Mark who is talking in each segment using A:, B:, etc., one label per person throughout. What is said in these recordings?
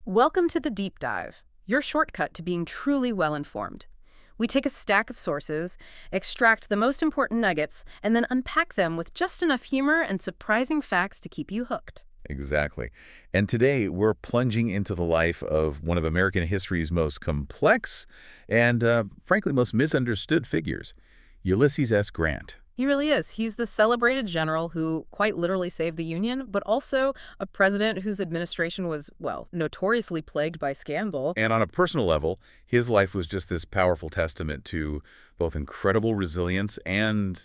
A: Welcome to the Deep Dive, your shortcut to being truly well-informed. We take a stack of sources, extract the most important nuggets, and then unpack them with just enough humor and surprising facts to keep you hooked.
B: Exactly. And today we're plunging into the life of one of American history's most complex and, frankly, most misunderstood figures, Ulysses S. Grant.
A: He really is. He's the celebrated general who quite literally saved the Union, but also a president whose administration was, well, notoriously plagued by scandal.
B: And on a personal level, his life was just this powerful testament to both incredible resilience and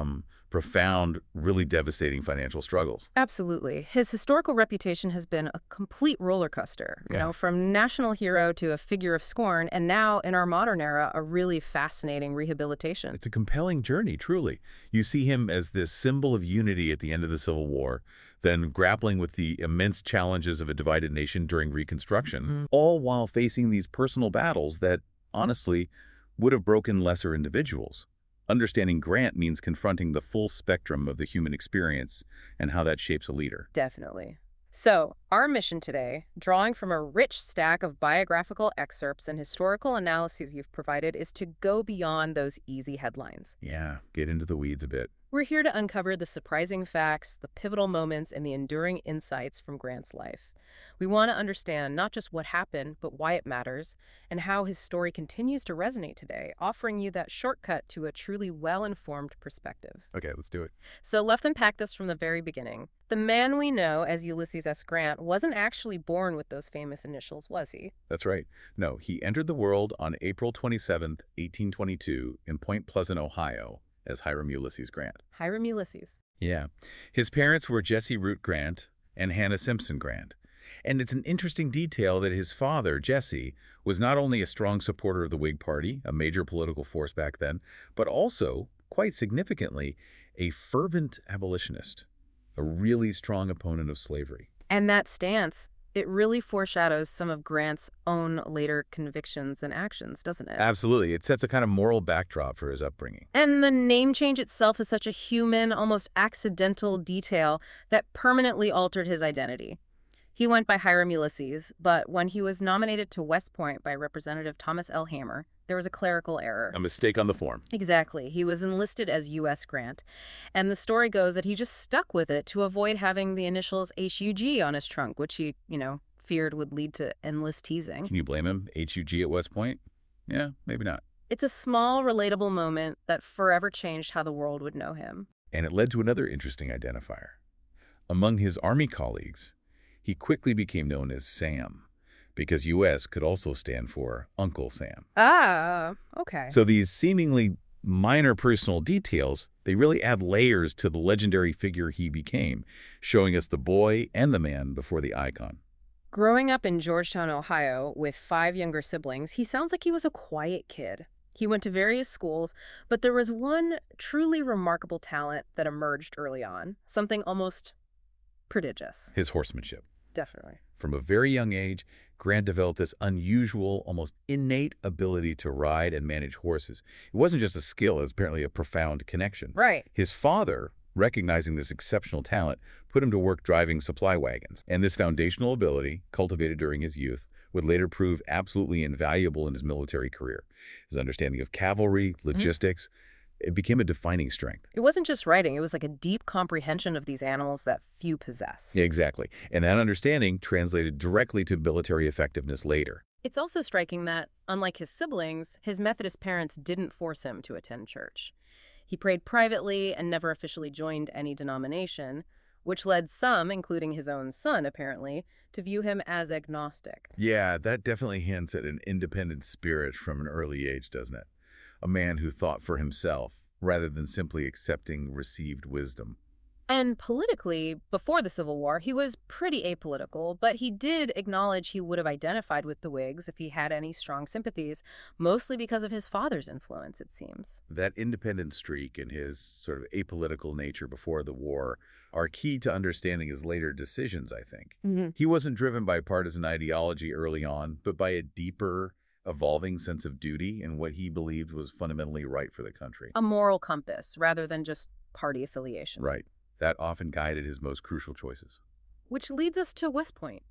B: profound, really devastating financial struggles.
A: Absolutely. His historical reputation has been a complete roller coaster,
B: Yeah.
A: from national hero to a figure of scorn, and now, in our modern era, a really fascinating rehabilitation.
B: It's a compelling journey, truly. You see him as this symbol of unity at the end of the Civil War, then grappling with the immense challenges of a divided nation during Reconstruction, all while facing these personal battles that, honestly, would have broken lesser individuals. Understanding Grant means confronting the full spectrum of the human experience and how that shapes a leader.
A: Definitely. So, our mission today, drawing from a rich stack of biographical excerpts and historical analyses you've provided, is to go beyond those easy headlines.
B: Yeah, get into the weeds a bit.
A: We're here to uncover the surprising facts, the pivotal moments, and the enduring insights from Grant's life. We want to understand not just what happened, but why it matters, and how his story continues to resonate today, offering you that shortcut to a truly well-informed perspective.
B: Okay, let's do it.
A: So let's unpack this from the very beginning. The man we know as Ulysses S. Grant wasn't actually born with those famous initials, was he?
B: That's right. No, he entered the world on April 27th, 1822, in Point Pleasant, Ohio, as Hiram Ulysses Grant.
A: Hiram Ulysses.
B: Yeah. His parents were Jesse Root Grant and Hannah Simpson Grant. And it's an interesting detail that his father, Jesse, was not only a strong supporter of the Whig Party, a major political force back then, but also, quite significantly, a fervent abolitionist, a really strong opponent of slavery.
A: And that stance, it really foreshadows some of Grant's own later convictions and actions, doesn't it?
B: Absolutely. It sets a kind of moral backdrop for his upbringing.
A: And the name change itself is such a human, almost accidental detail that permanently altered his identity. He went by Hiram Ulysses, but when he was nominated to West Point by Representative Thomas L. Hammer, there was a clerical error.
B: A mistake on the form.
A: Exactly. He was enlisted as U.S. Grant, and the story goes that he just stuck with it to avoid having the initials HUG on his trunk, which he, feared would lead to endless teasing.
B: Can you blame him? HUG at West Point? Yeah, maybe not.
A: It's a small, relatable moment that forever changed how the world would know him.
B: And it led to another interesting identifier. Among his Army colleagues, he quickly became known as Sam, because U.S. could also stand for Uncle Sam.
A: Ah, okay.
B: So these seemingly minor personal details, they really add layers to the legendary figure he became, showing us the boy and the man before the icon.
A: Growing up in Georgetown, Ohio, with 5 younger siblings, he sounds like he was a quiet kid. He went to various schools, but there was one truly remarkable talent that emerged early on, something almost prodigious.
B: His horsemanship.
A: Definitely.
B: From a very young age, Grant developed this unusual, almost innate ability to ride and manage horses. It wasn't just a skill, it was apparently a profound connection.
A: Right.
B: His father, recognizing this exceptional talent, put him to work driving supply wagons. And this foundational ability, cultivated during his youth, would later prove absolutely invaluable in his military career. His understanding of cavalry, logistics, it became a defining strength.
A: It wasn't just writing, it was like a deep comprehension of these animals that few possess.
B: Yeah, exactly. And that understanding translated directly to military effectiveness later.
A: It's also striking that, unlike his siblings, his Methodist parents didn't force him to attend church. He prayed privately and never officially joined any denomination, which led some, including his own son apparently, to view him as agnostic.
B: Yeah, that definitely hints at an independent spirit from an early age, doesn't it? A man who thought for himself, rather than simply accepting received wisdom.
A: And politically, before the Civil War, he was pretty apolitical, but he did acknowledge he would have identified with the Whigs if he had any strong sympathies, mostly because of his father's influence, it seems.
B: That independent streak and his sort of apolitical nature before the war are key to understanding his later decisions, I think. He wasn't driven by partisan ideology early on, but by a deeper, evolving sense of duty and what he believed was fundamentally right for the country.
A: A moral compass, rather than just party affiliation.
B: Right. That often guided his most crucial choices.
A: Which leads us to West Point.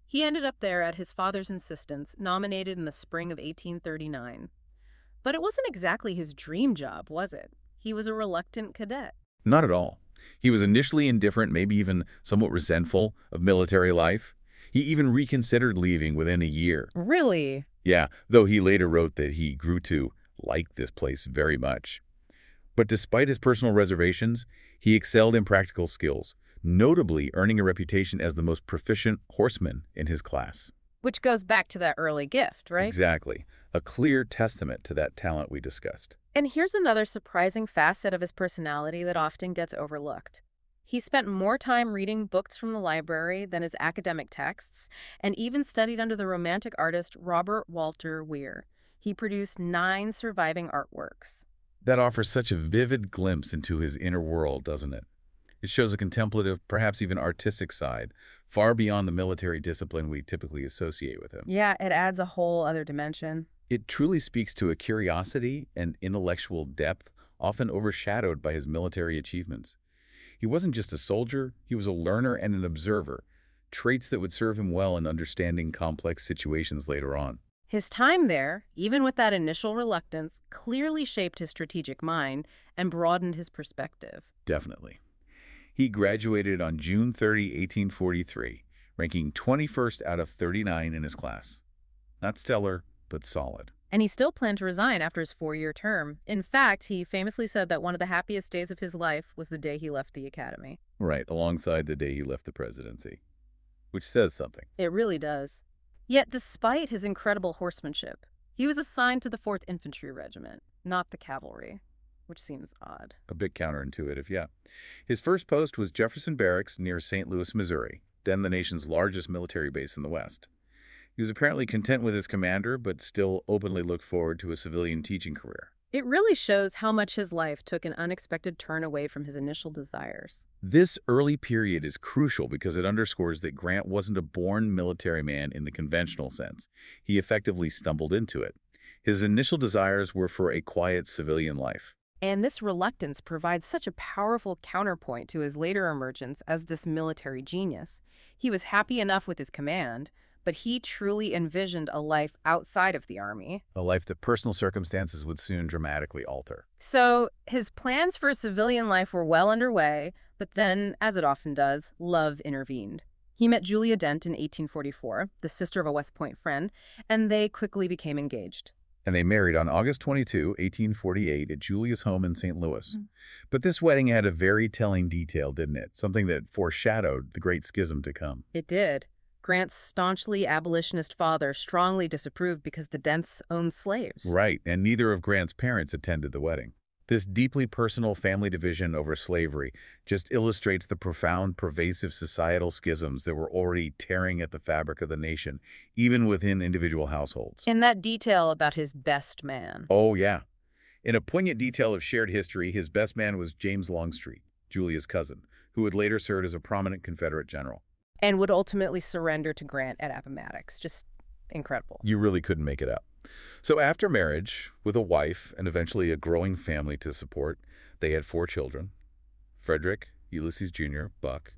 A: He ended up there at his father's insistence, nominated in the spring of 1839. But it wasn't exactly his dream job, was it? He was a reluctant cadet.
B: Not at all. He was initially indifferent, maybe even somewhat resentful of military life. He even reconsidered leaving within a year.
A: Really?
B: Yeah, though he later wrote that he grew to like this place very much. But despite his personal reservations, he excelled in practical skills, notably earning a reputation as the most proficient horseman in his class.
A: Which goes back to that early gift, right?
B: Exactly. A clear testament to that talent we discussed.
A: And here's another surprising facet of his personality that often gets overlooked. He spent more time reading books from the library than his academic texts, and even studied under the Romantic artist Robert Walter Weir. He produced 9 surviving artworks.
B: That offers such a vivid glimpse into his inner world, doesn't it? It shows a contemplative, perhaps even artistic side, far beyond the military discipline we typically associate with him.
A: Yeah, it adds a whole other dimension.
B: It truly speaks to a curiosity and intellectual depth often overshadowed by his military achievements. He wasn't just a soldier, he was a learner and an observer, traits that would serve him well in understanding complex situations later on.
A: His time there, even with that initial reluctance, clearly shaped his strategic mind and broadened his perspective.
B: Definitely. He graduated on June 30, 1843, ranking 21st out of 39 in his class. Not stellar, but solid.
A: And he still planned to resign after his 4-year term. In fact, he famously said that one of the happiest days of his life was the day he left the academy.
B: Right, alongside the day he left the presidency. Which says something.
A: It really does. Yet, despite his incredible horsemanship, he was assigned to the 4th Infantry Regiment, not the cavalry, which seems odd.
B: A bit counterintuitive, yeah. His first post was Jefferson Barracks near St. Louis, Missouri, then the nation's largest military base in the West. He was apparently content with his commander, but still openly looked forward to a civilian teaching career.
A: It really shows how much his life took an unexpected turn away from his initial desires.
B: This early period is crucial because it underscores that Grant wasn't a born military man in the conventional sense. He effectively stumbled into it. His initial desires were for a quiet civilian life.
A: And this reluctance provides such a powerful counterpoint to his later emergence as this military genius. He was happy enough with his command, but he truly envisioned a life outside of the army.
B: A life that personal circumstances would soon dramatically alter.
A: So his plans for a civilian life were well underway, but then, as it often does, love intervened. He met Julia Dent in 1844, the sister of a West Point friend, and they quickly became engaged.
B: And they married on August 22, 1848, at Julia's home in St. Louis. But this wedding had a very telling detail, didn't it? Something that foreshadowed the Great Schism to come.
A: It did. Grant's staunchly abolitionist father strongly disapproved because the Dents owned slaves.
B: Right, and neither of Grant's parents attended the wedding. This deeply personal family division over slavery just illustrates the profound, pervasive societal schisms that were already tearing at the fabric of the nation, even within individual households.
A: And that detail about his best man.
B: Oh, yeah. In a poignant detail of shared history, his best man was James Longstreet, Julia's cousin, who would later serve as a prominent Confederate general.
A: And would ultimately surrender to Grant at Appomattox. Just incredible.
B: You really couldn't make it up. So after marriage, with a wife and eventually a growing family to support, they had 4 children: Frederick, Ulysses Jr., Buck,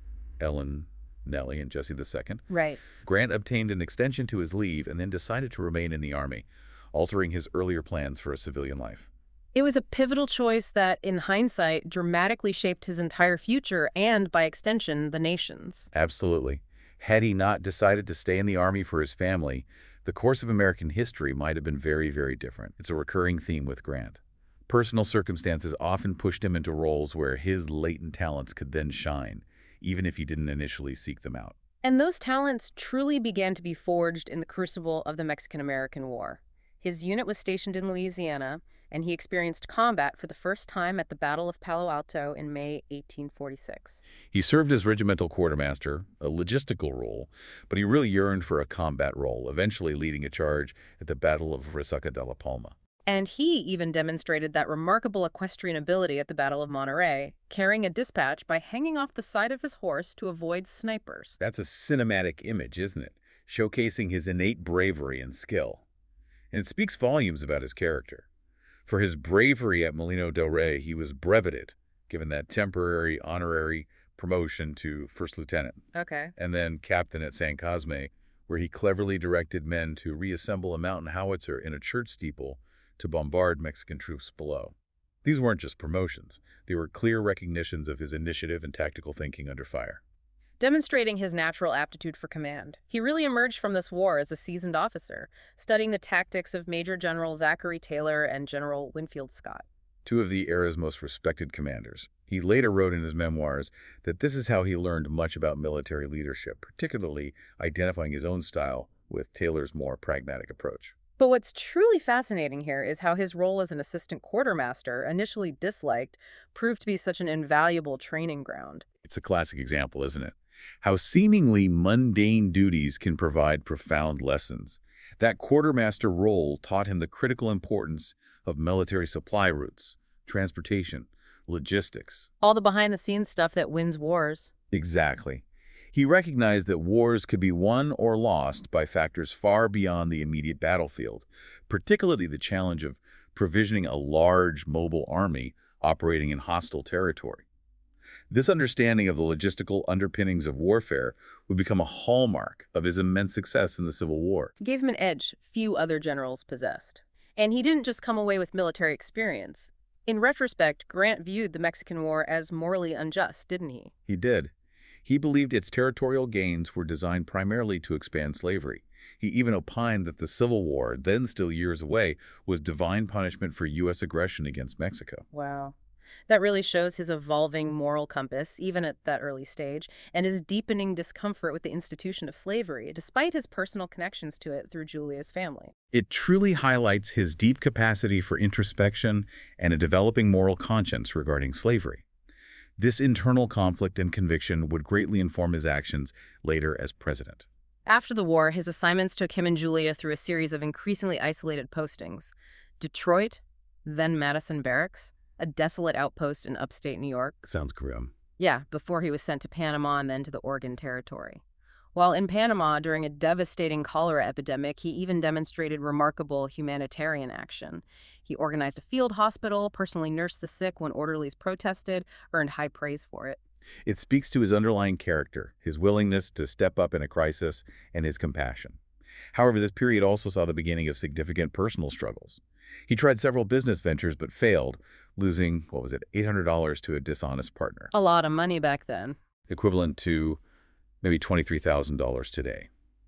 B: Ellen, Nellie, and Jesse II.
A: Right.
B: Grant obtained an extension to his leave and then decided to remain in the Army, altering his earlier plans for a civilian life.
A: It was a pivotal choice that, in hindsight, dramatically shaped his entire future and, by extension, the nation's.
B: Absolutely. Had he not decided to stay in the Army for his family, the course of American history might have been very, very different. It's a recurring theme with Grant. Personal circumstances often pushed him into roles where his latent talents could then shine, even if he didn't initially seek them out.
A: And those talents truly began to be forged in the crucible of the Mexican-American War. His unit was stationed in Louisiana, and he experienced combat for the first time at the Battle of Palo Alto in May 1846.
B: He served as regimental quartermaster, a logistical role, but he really yearned for a combat role, eventually leading a charge at the Battle of Resaca de la Palma.
A: And he even demonstrated that remarkable equestrian ability at the Battle of Monterey, carrying a dispatch by hanging off the side of his horse to avoid snipers.
B: That's a cinematic image, isn't it? Showcasing his innate bravery and skill. And it speaks volumes about his character. For his bravery at Molino del Rey, he was breveted, given that temporary honorary promotion to first lieutenant,
A: Okay.
B: and then captain at San Cosme, where he cleverly directed men to reassemble a mountain howitzer in a church steeple to bombard Mexican troops below. These weren't just promotions. They were clear recognitions of his initiative and tactical thinking under fire.
A: Demonstrating his natural aptitude for command. He really emerged from this war as a seasoned officer, studying the tactics of Major General Zachary Taylor and General Winfield Scott.
B: Two of the era's most respected commanders. He later wrote in his memoirs that this is how he learned much about military leadership, particularly identifying his own style with Taylor's more pragmatic approach.
A: But what's truly fascinating here is how his role as an assistant quartermaster, initially disliked, proved to be such an invaluable training ground.
B: It's a classic example, isn't it? How seemingly mundane duties can provide profound lessons. That quartermaster role taught him the critical importance of military supply routes, transportation, logistics.
A: All the behind-the-scenes stuff that wins wars.
B: Exactly. He recognized that wars could be won or lost by factors far beyond the immediate battlefield, particularly the challenge of provisioning a large mobile army operating in hostile territory. This understanding of the logistical underpinnings of warfare would become a hallmark of his immense success in the Civil War.
A: Gave him an edge few other generals possessed. And he didn't just come away with military experience. In retrospect, Grant viewed the Mexican War as morally unjust, didn't he?
B: He did. He believed its territorial gains were designed primarily to expand slavery. He even opined that the Civil War, then still years away, was divine punishment for U.S. aggression against Mexico.
A: Wow. That really shows his evolving moral compass, even at that early stage, and his deepening discomfort with the institution of slavery, despite his personal connections to it through Julia's family.
B: It truly highlights his deep capacity for introspection and a developing moral conscience regarding slavery. This internal conflict and conviction would greatly inform his actions later as president.
A: After the war, his assignments took him and Julia through a series of increasingly isolated postings. Detroit, then Madison Barracks, a desolate outpost in upstate New York.
B: Sounds grim.
A: Yeah, before he was sent to Panama and then to the Oregon Territory. While in Panama during a devastating cholera epidemic, he even demonstrated remarkable humanitarian action. He organized a field hospital, personally nursed the sick when orderlies protested, earned high praise for it.
B: It speaks to his underlying character, his willingness to step up in a crisis, and his compassion. However, this period also saw the beginning of significant personal struggles. He tried several business ventures but failed, losing, $800 to a dishonest partner,
A: A lot of money back then.
B: equivalent to maybe $23,000 today.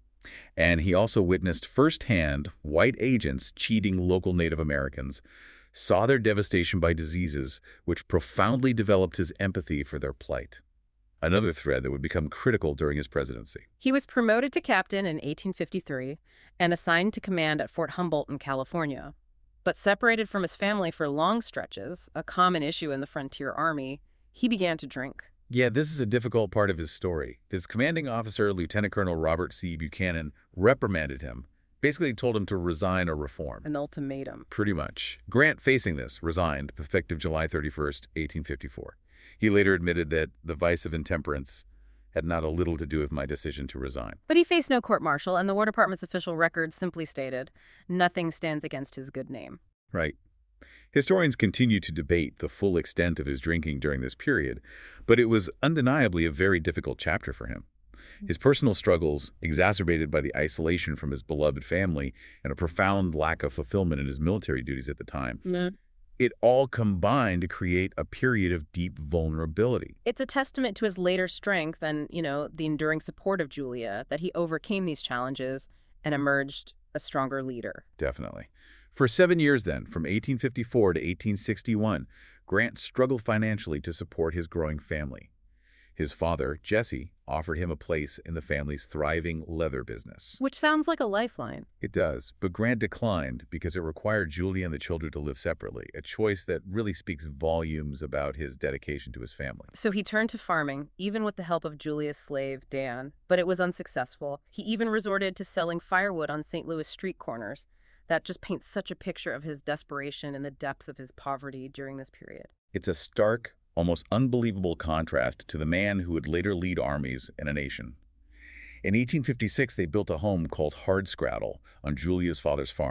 B: And he also witnessed firsthand white agents cheating local Native Americans, saw their devastation by diseases, which profoundly developed his empathy for their plight. Another thread that would become critical during his presidency.
A: He was promoted to captain in 1853 and assigned to command at Fort Humboldt in California. But separated from his family for long stretches, a common issue in the frontier army, he began to drink.
B: Yeah, this is a difficult part of his story. His commanding officer, Lieutenant Colonel Robert C. Buchanan, reprimanded him, basically told him to resign or reform.
A: An ultimatum.
B: Pretty much. Grant, facing this, resigned, effective July 31st, 1854. He later admitted that the vice of intemperance had not a little to do with my decision to resign.
A: But he faced no court-martial, and the War Department's official record simply stated, nothing stands against his good name.
B: Right. Historians continue to debate the full extent of his drinking during this period, but it was undeniably a very difficult chapter for him. His personal struggles, exacerbated by the isolation from his beloved family and a profound lack of fulfillment in his military duties at the time, it all combined to create a period of deep vulnerability.
A: It's a testament to his later strength and, the enduring support of Julia that he overcame these challenges and emerged a stronger leader.
B: Definitely. For 7 years then, from 1854 to 1861, Grant struggled financially to support his growing family. His father, Jesse, offered him a place in the family's thriving leather business.
A: Which sounds like a lifeline.
B: It does, but Grant declined because it required Julia and the children to live separately, a choice that really speaks volumes about his dedication to his family.
A: So he turned to farming, even with the help of Julia's slave, Dan, but it was unsuccessful. He even resorted to selling firewood on St. Louis street corners. That just paints such a picture of his desperation and the depths of his poverty during this period.
B: It's a stark, almost unbelievable contrast to the man who would later lead armies and a nation. In 1856, they built a home called Hardscraddle on Julia's father's farm,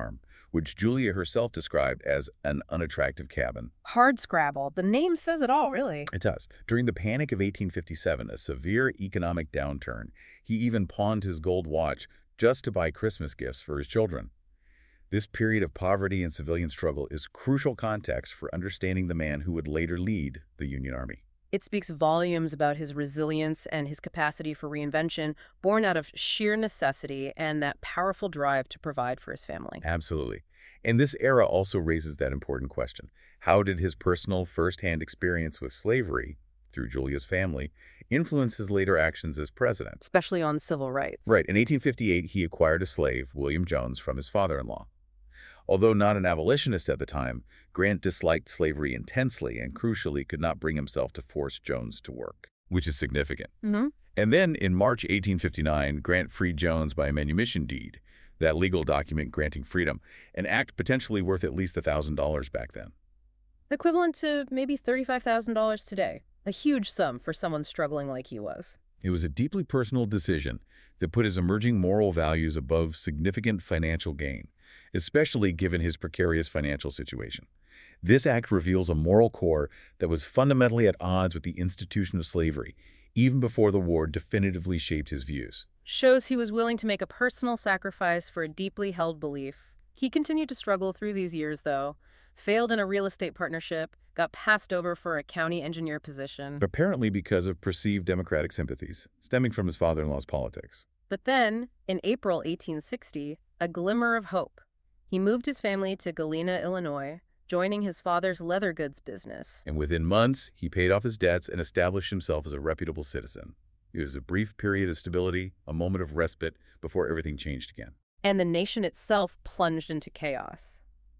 B: which Julia herself described as an unattractive cabin.
A: Hardscrabble. The name says it all, really.
B: It does. During the Panic of 1857, a severe economic downturn, he even pawned his gold watch just to buy Christmas gifts for his children. This period of poverty and civilian struggle is crucial context for understanding the man who would later lead the Union Army.
A: It speaks volumes about his resilience and his capacity for reinvention, born out of sheer necessity and that powerful drive to provide for his family.
B: Absolutely. And this era also raises that important question. How did his personal first-hand experience with slavery, through Julia's family, influence his later actions as president?
A: Especially on civil rights.
B: Right. In 1858, he acquired a slave, William Jones, from his father-in-law. Although not an abolitionist at the time, Grant disliked slavery intensely and crucially could not bring himself to force Jones to work, which is significant. And then in March 1859, Grant freed Jones by a manumission deed, that legal document granting freedom, an act potentially worth at least $1,000 back then.
A: Equivalent to maybe $35,000 today. A huge sum for someone struggling like he was.
B: It was a deeply personal decision that put his emerging moral values above significant financial gain, especially given his precarious financial situation. This act reveals a moral core that was fundamentally at odds with the institution of slavery, even before the war definitively shaped his views.
A: Shows he was willing to make a personal sacrifice for a deeply held belief. He continued to struggle through these years, though. Failed in a real estate partnership, got passed over for a county engineer position.
B: Apparently because of perceived Democratic sympathies, stemming from his father-in-law's politics.
A: But then, in April 1860, a glimmer of hope. He moved his family to Galena, Illinois, joining his father's leather goods business.
B: And within months, he paid off his debts and established himself as a reputable citizen. It was a brief period of stability, a moment of respite, before everything changed again.
A: And the nation itself plunged into chaos.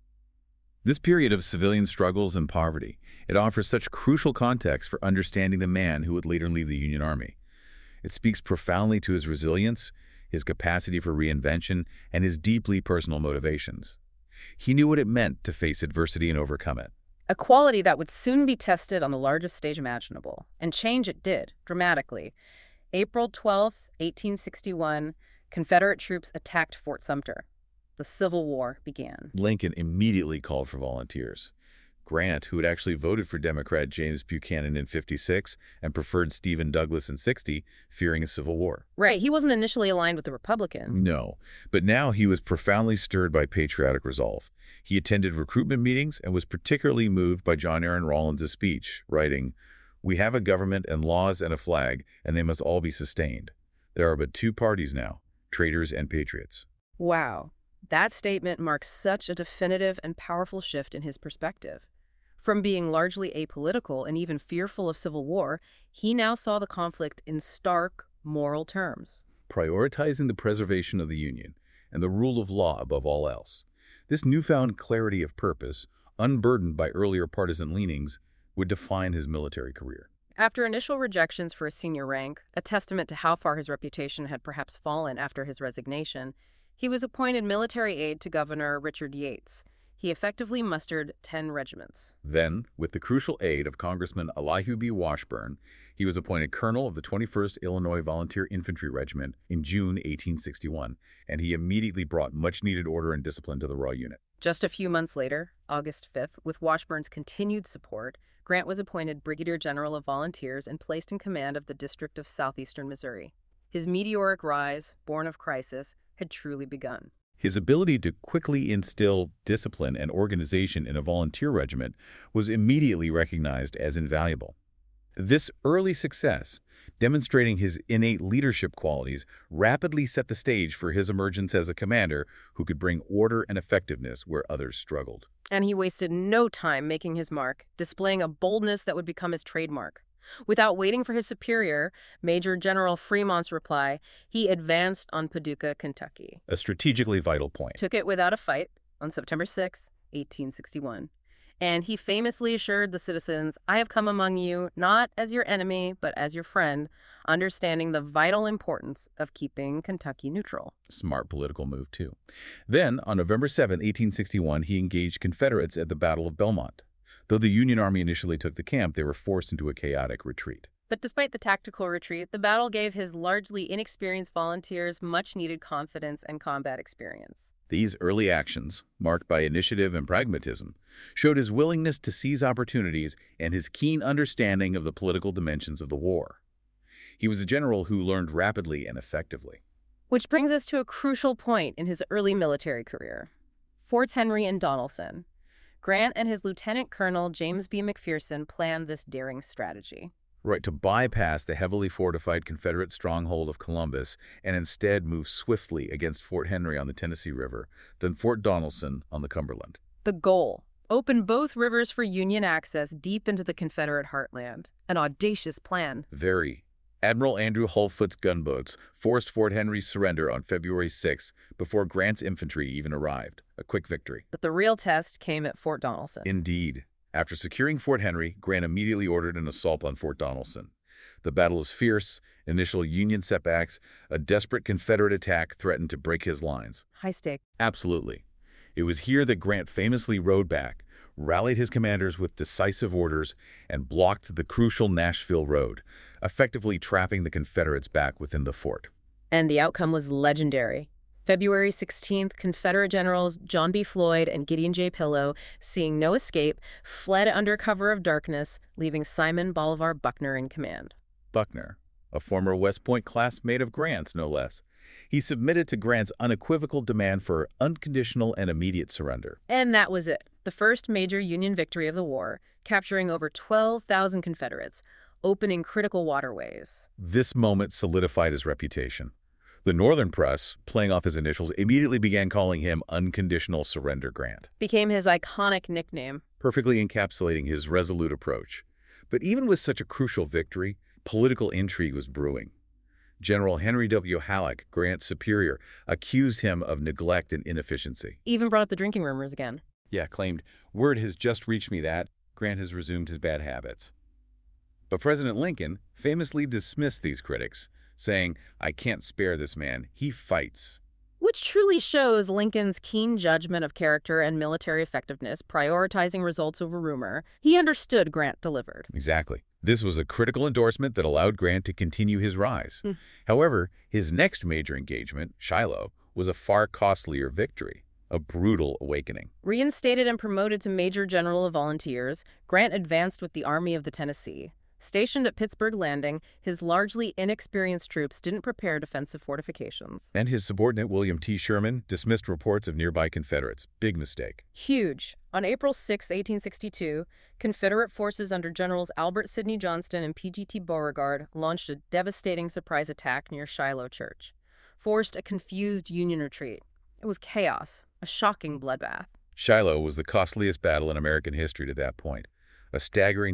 B: This period of civilian struggles and poverty, it offers such crucial context for understanding the man who would later lead the Union Army. It speaks profoundly to his resilience, his capacity for reinvention, and his deeply personal motivations. He knew what it meant to face adversity and overcome it.
A: A quality that would soon be tested on the largest stage imaginable. And change it did, dramatically. April 12, 1861, Confederate troops attacked Fort Sumter. The Civil War began.
B: Lincoln immediately called for volunteers. Grant, who had actually voted for Democrat James Buchanan in '56 and preferred Stephen Douglas in '60, fearing a civil war.
A: Right, he wasn't initially aligned with the Republicans.
B: No, but now he was profoundly stirred by patriotic resolve. He attended recruitment meetings and was particularly moved by John Aaron Rollins' speech, writing, "We have a government and laws and a flag, and they must all be sustained. There are but two parties now, traitors and patriots."
A: Wow. That statement marks such a definitive and powerful shift in his perspective. From being largely apolitical and even fearful of civil war, he now saw the conflict in stark, moral terms.
B: Prioritizing the preservation of the Union and the rule of law above all else. This newfound clarity of purpose, unburdened by earlier partisan leanings, would define his military career.
A: After initial rejections for a senior rank, a testament to how far his reputation had perhaps fallen after his resignation, he was appointed military aide to Governor Richard Yates. He effectively mustered 10 regiments.
B: Then, with the crucial aid of Congressman Elihu B. Washburn, he was appointed colonel of the 21st Illinois Volunteer Infantry Regiment in June 1861, and he immediately brought much-needed order and discipline to the raw unit.
A: Just a few months later, August 5th, with Washburn's continued support, Grant was appointed Brigadier General of Volunteers and placed in command of the District of Southeastern Missouri. His meteoric rise, born of crisis, had truly begun.
B: His ability to quickly instill discipline and organization in a volunteer regiment was immediately recognized as invaluable. This early success, demonstrating his innate leadership qualities, rapidly set the stage for his emergence as a commander who could bring order and effectiveness where others struggled.
A: And he wasted no time making his mark, displaying a boldness that would become his trademark. Without waiting for his superior, Major General Fremont's reply, he advanced on Paducah, Kentucky.
B: A strategically vital point.
A: Took it without a fight on September 6, 1861. And he famously assured the citizens, "I have come among you not as your enemy, but as your friend," understanding the vital importance of keeping Kentucky neutral.
B: Smart political move, too. Then, on November 7, 1861, he engaged Confederates at the Battle of Belmont. Though the Union Army initially took the camp, they were forced into a chaotic retreat.
A: But despite the tactical retreat, the battle gave his largely inexperienced volunteers much-needed confidence and combat experience.
B: These early actions, marked by initiative and pragmatism, showed his willingness to seize opportunities and his keen understanding of the political dimensions of the war. He was a general who learned rapidly and effectively.
A: Which brings us to a crucial point in his early military career. Forts Henry and Donelson. Grant and his Lieutenant Colonel James B. McPherson planned this daring strategy.
B: Right, to bypass the heavily fortified Confederate stronghold of Columbus and instead move swiftly against Fort Henry on the Tennessee River, then Fort Donelson on the Cumberland.
A: The goal: open both rivers for Union access deep into the Confederate heartland. An audacious plan.
B: Very. Admiral Andrew Hull-Foote's gunboats forced Fort Henry's surrender on February 6 before Grant's infantry even arrived. A quick victory.
A: But the real test came at Fort Donelson.
B: Indeed. After securing Fort Henry, Grant immediately ordered an assault on Fort Donelson. The battle was fierce, initial Union setbacks, a desperate Confederate attack threatened to break his lines.
A: High stake.
B: Absolutely. It was here that Grant famously rode back, rallied his commanders with decisive orders, and blocked the crucial Nashville Road, effectively trapping the Confederates back within the fort.
A: And the outcome was legendary. February 16th, Confederate generals John B. Floyd and Gideon J. Pillow, seeing no escape, fled under cover of darkness, leaving Simon Bolivar Buckner in command.
B: Buckner, a former West Point classmate of Grant's, no less. He submitted to Grant's unequivocal demand for unconditional and immediate surrender.
A: And that was it. The first major Union victory of the war, capturing over 12,000 Confederates, opening critical waterways.
B: This moment solidified his reputation. The Northern press, playing off his initials, immediately began calling him Unconditional Surrender Grant.
A: Became his iconic nickname.
B: Perfectly encapsulating his resolute approach. But even with such a crucial victory, political intrigue was brewing. General Henry W. Halleck, Grant's superior, accused him of neglect and inefficiency.
A: Even brought up the drinking rumors again.
B: Yeah, claimed, "Word has just reached me that Grant has resumed his bad habits." But President Lincoln famously dismissed these critics, saying, "I can't spare this man. He fights."
A: Which truly shows Lincoln's keen judgment of character and military effectiveness, prioritizing results over rumor. He understood Grant delivered.
B: Exactly. This was a critical endorsement that allowed Grant to continue his rise. However, his next major engagement, Shiloh, was a far costlier victory, a brutal awakening.
A: Reinstated and promoted to Major General of Volunteers, Grant advanced with the Army of the Tennessee. Stationed at Pittsburgh Landing, his largely inexperienced troops didn't prepare defensive fortifications.
B: And his subordinate, William T. Sherman, dismissed reports of nearby Confederates. Big mistake.
A: Huge. On April 6, 1862, Confederate forces under Generals Albert Sidney Johnston and P.G.T. Beauregard launched a devastating surprise attack near Shiloh Church, forced a confused Union retreat. It was chaos, a shocking bloodbath.
B: Shiloh was the costliest battle in American history to that point. A staggering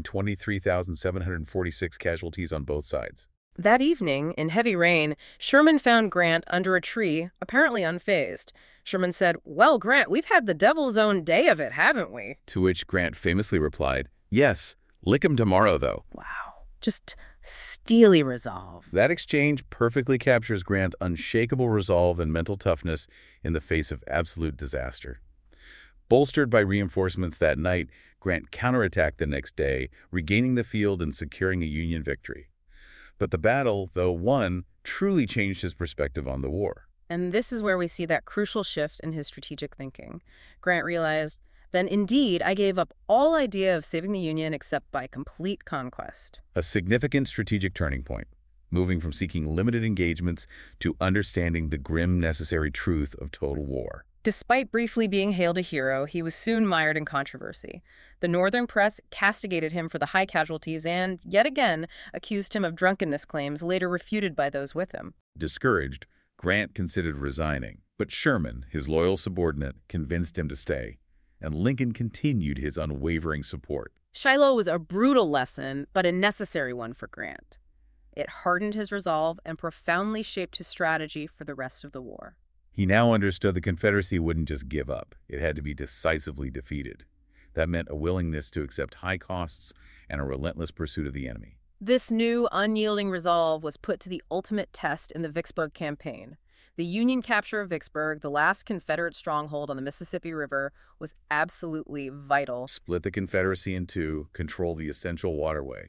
B: 23,746 casualties on both sides.
A: That evening, in heavy rain, Sherman found Grant under a tree, apparently unfazed. Sherman said, "Well, Grant, we've had the devil's own day of it, haven't we?"
B: To which Grant famously replied, "Yes, lick 'em tomorrow, though."
A: Wow. Just steely resolve.
B: That exchange perfectly captures Grant's unshakable resolve and mental toughness in the face of absolute disaster. Bolstered by reinforcements that night, Grant counterattacked the next day, regaining the field and securing a Union victory. But the battle, though won, truly changed his perspective on the war.
A: And this is where we see that crucial shift in his strategic thinking. Grant realized, then indeed I gave up all idea of saving the Union except by complete conquest.
B: A significant strategic turning point, moving from seeking limited engagements to understanding the grim necessary truth of total war.
A: Despite briefly being hailed a hero, he was soon mired in controversy. The Northern press castigated him for the high casualties and, yet again, accused him of drunkenness claims later refuted by those with him.
B: Discouraged, Grant considered resigning, but Sherman, his loyal subordinate, convinced him to stay, and Lincoln continued his unwavering support.
A: Shiloh was a brutal lesson, but a necessary one for Grant. It hardened his resolve and profoundly shaped his strategy for the rest of the war.
B: He now understood the Confederacy wouldn't just give up. It had to be decisively defeated. That meant a willingness to accept high costs and a relentless pursuit of the enemy.
A: This new, unyielding resolve was put to the ultimate test in the Vicksburg Campaign. The Union capture of Vicksburg, the last Confederate stronghold on the Mississippi River, was absolutely vital.
B: Split the Confederacy in two, control the essential waterway.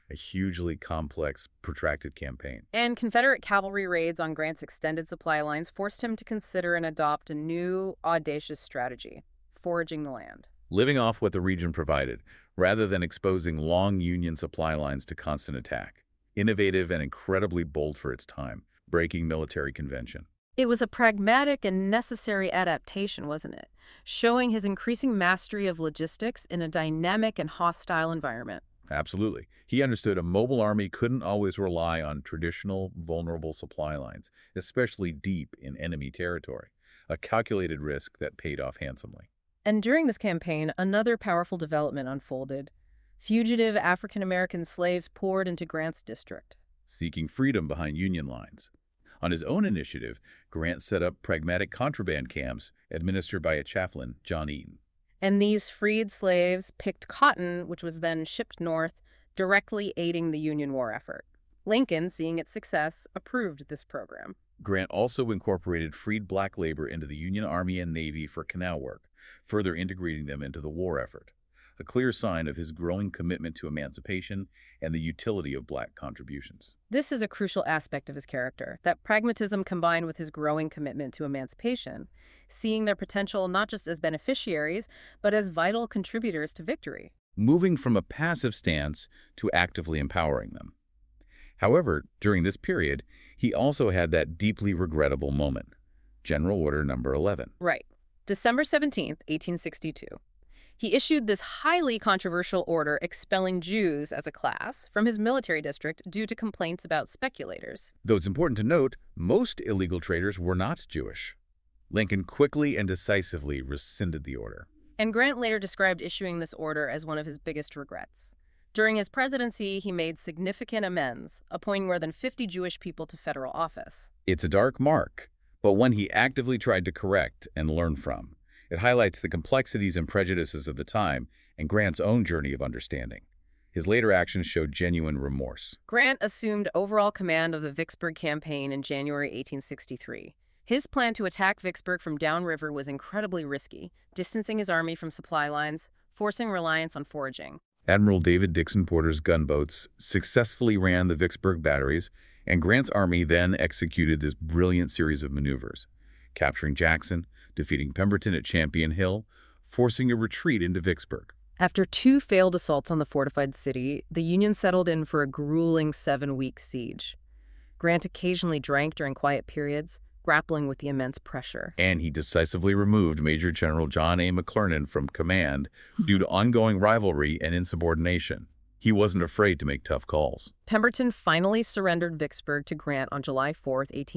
B: a hugely complex, protracted campaign.
A: And Confederate cavalry raids on Grant's extended supply lines forced him to consider and adopt a new, audacious strategy: foraging the land.
B: Living off what the region provided, rather than exposing long Union supply lines to constant attack. Innovative and incredibly bold for its time, breaking military convention.
A: It was a pragmatic and necessary adaptation, wasn't it? Showing his increasing mastery of logistics in a dynamic and hostile environment.
B: Absolutely. He understood a mobile army couldn't always rely on traditional, vulnerable supply lines, especially deep in enemy territory. A calculated risk that paid off handsomely.
A: And during this campaign, another powerful development unfolded. Fugitive African-American slaves poured into Grant's district.
B: Seeking freedom behind Union lines. On his own initiative, Grant set up pragmatic contraband camps administered by a chaplain, John Eaton.
A: And these freed slaves picked cotton, which was then shipped north, directly aiding the Union war effort. Lincoln, seeing its success, approved this program.
B: Grant also incorporated freed black labor into the Union Army and Navy for canal work, further integrating them into the war effort. A clear sign of his growing commitment to emancipation and the utility of black contributions.
A: This is a crucial aspect of his character, that pragmatism combined with his growing commitment to emancipation, seeing their potential not just as beneficiaries, but as vital contributors to victory.
B: Moving from a passive stance to actively empowering them. However, during this period, he also had that deeply regrettable moment. General Order Number 11.
A: Right. December 17th, 1862. He issued this highly controversial order expelling Jews as a class from his military district due to complaints about speculators.
B: Though it's important to note, most illegal traders were not Jewish. Lincoln quickly and decisively rescinded the order.
A: And Grant later described issuing this order as one of his biggest regrets. During his presidency, he made significant amends, appointing more than 50 Jewish people to federal office.
B: It's a dark mark, but one he actively tried to correct and learn from. It highlights the complexities and prejudices of the time and Grant's own journey of understanding. His later actions showed genuine remorse.
A: Grant assumed overall command of the Vicksburg campaign in January 1863. His plan to attack Vicksburg from downriver was incredibly risky, distancing his army from supply lines, forcing reliance on foraging.
B: Admiral David Dixon Porter's gunboats successfully ran the Vicksburg batteries, and Grant's army then executed this brilliant series of maneuvers, capturing Jackson, defeating Pemberton at Champion Hill, forcing a retreat into Vicksburg.
A: After 2 failed assaults on the fortified city, the Union settled in for a grueling 7-week siege. Grant occasionally drank during quiet periods, grappling with the immense pressure.
B: And he decisively removed Major General John A. McClernand from command due to ongoing rivalry and insubordination. He wasn't afraid to make tough calls.
A: Pemberton finally surrendered Vicksburg to Grant on July 4,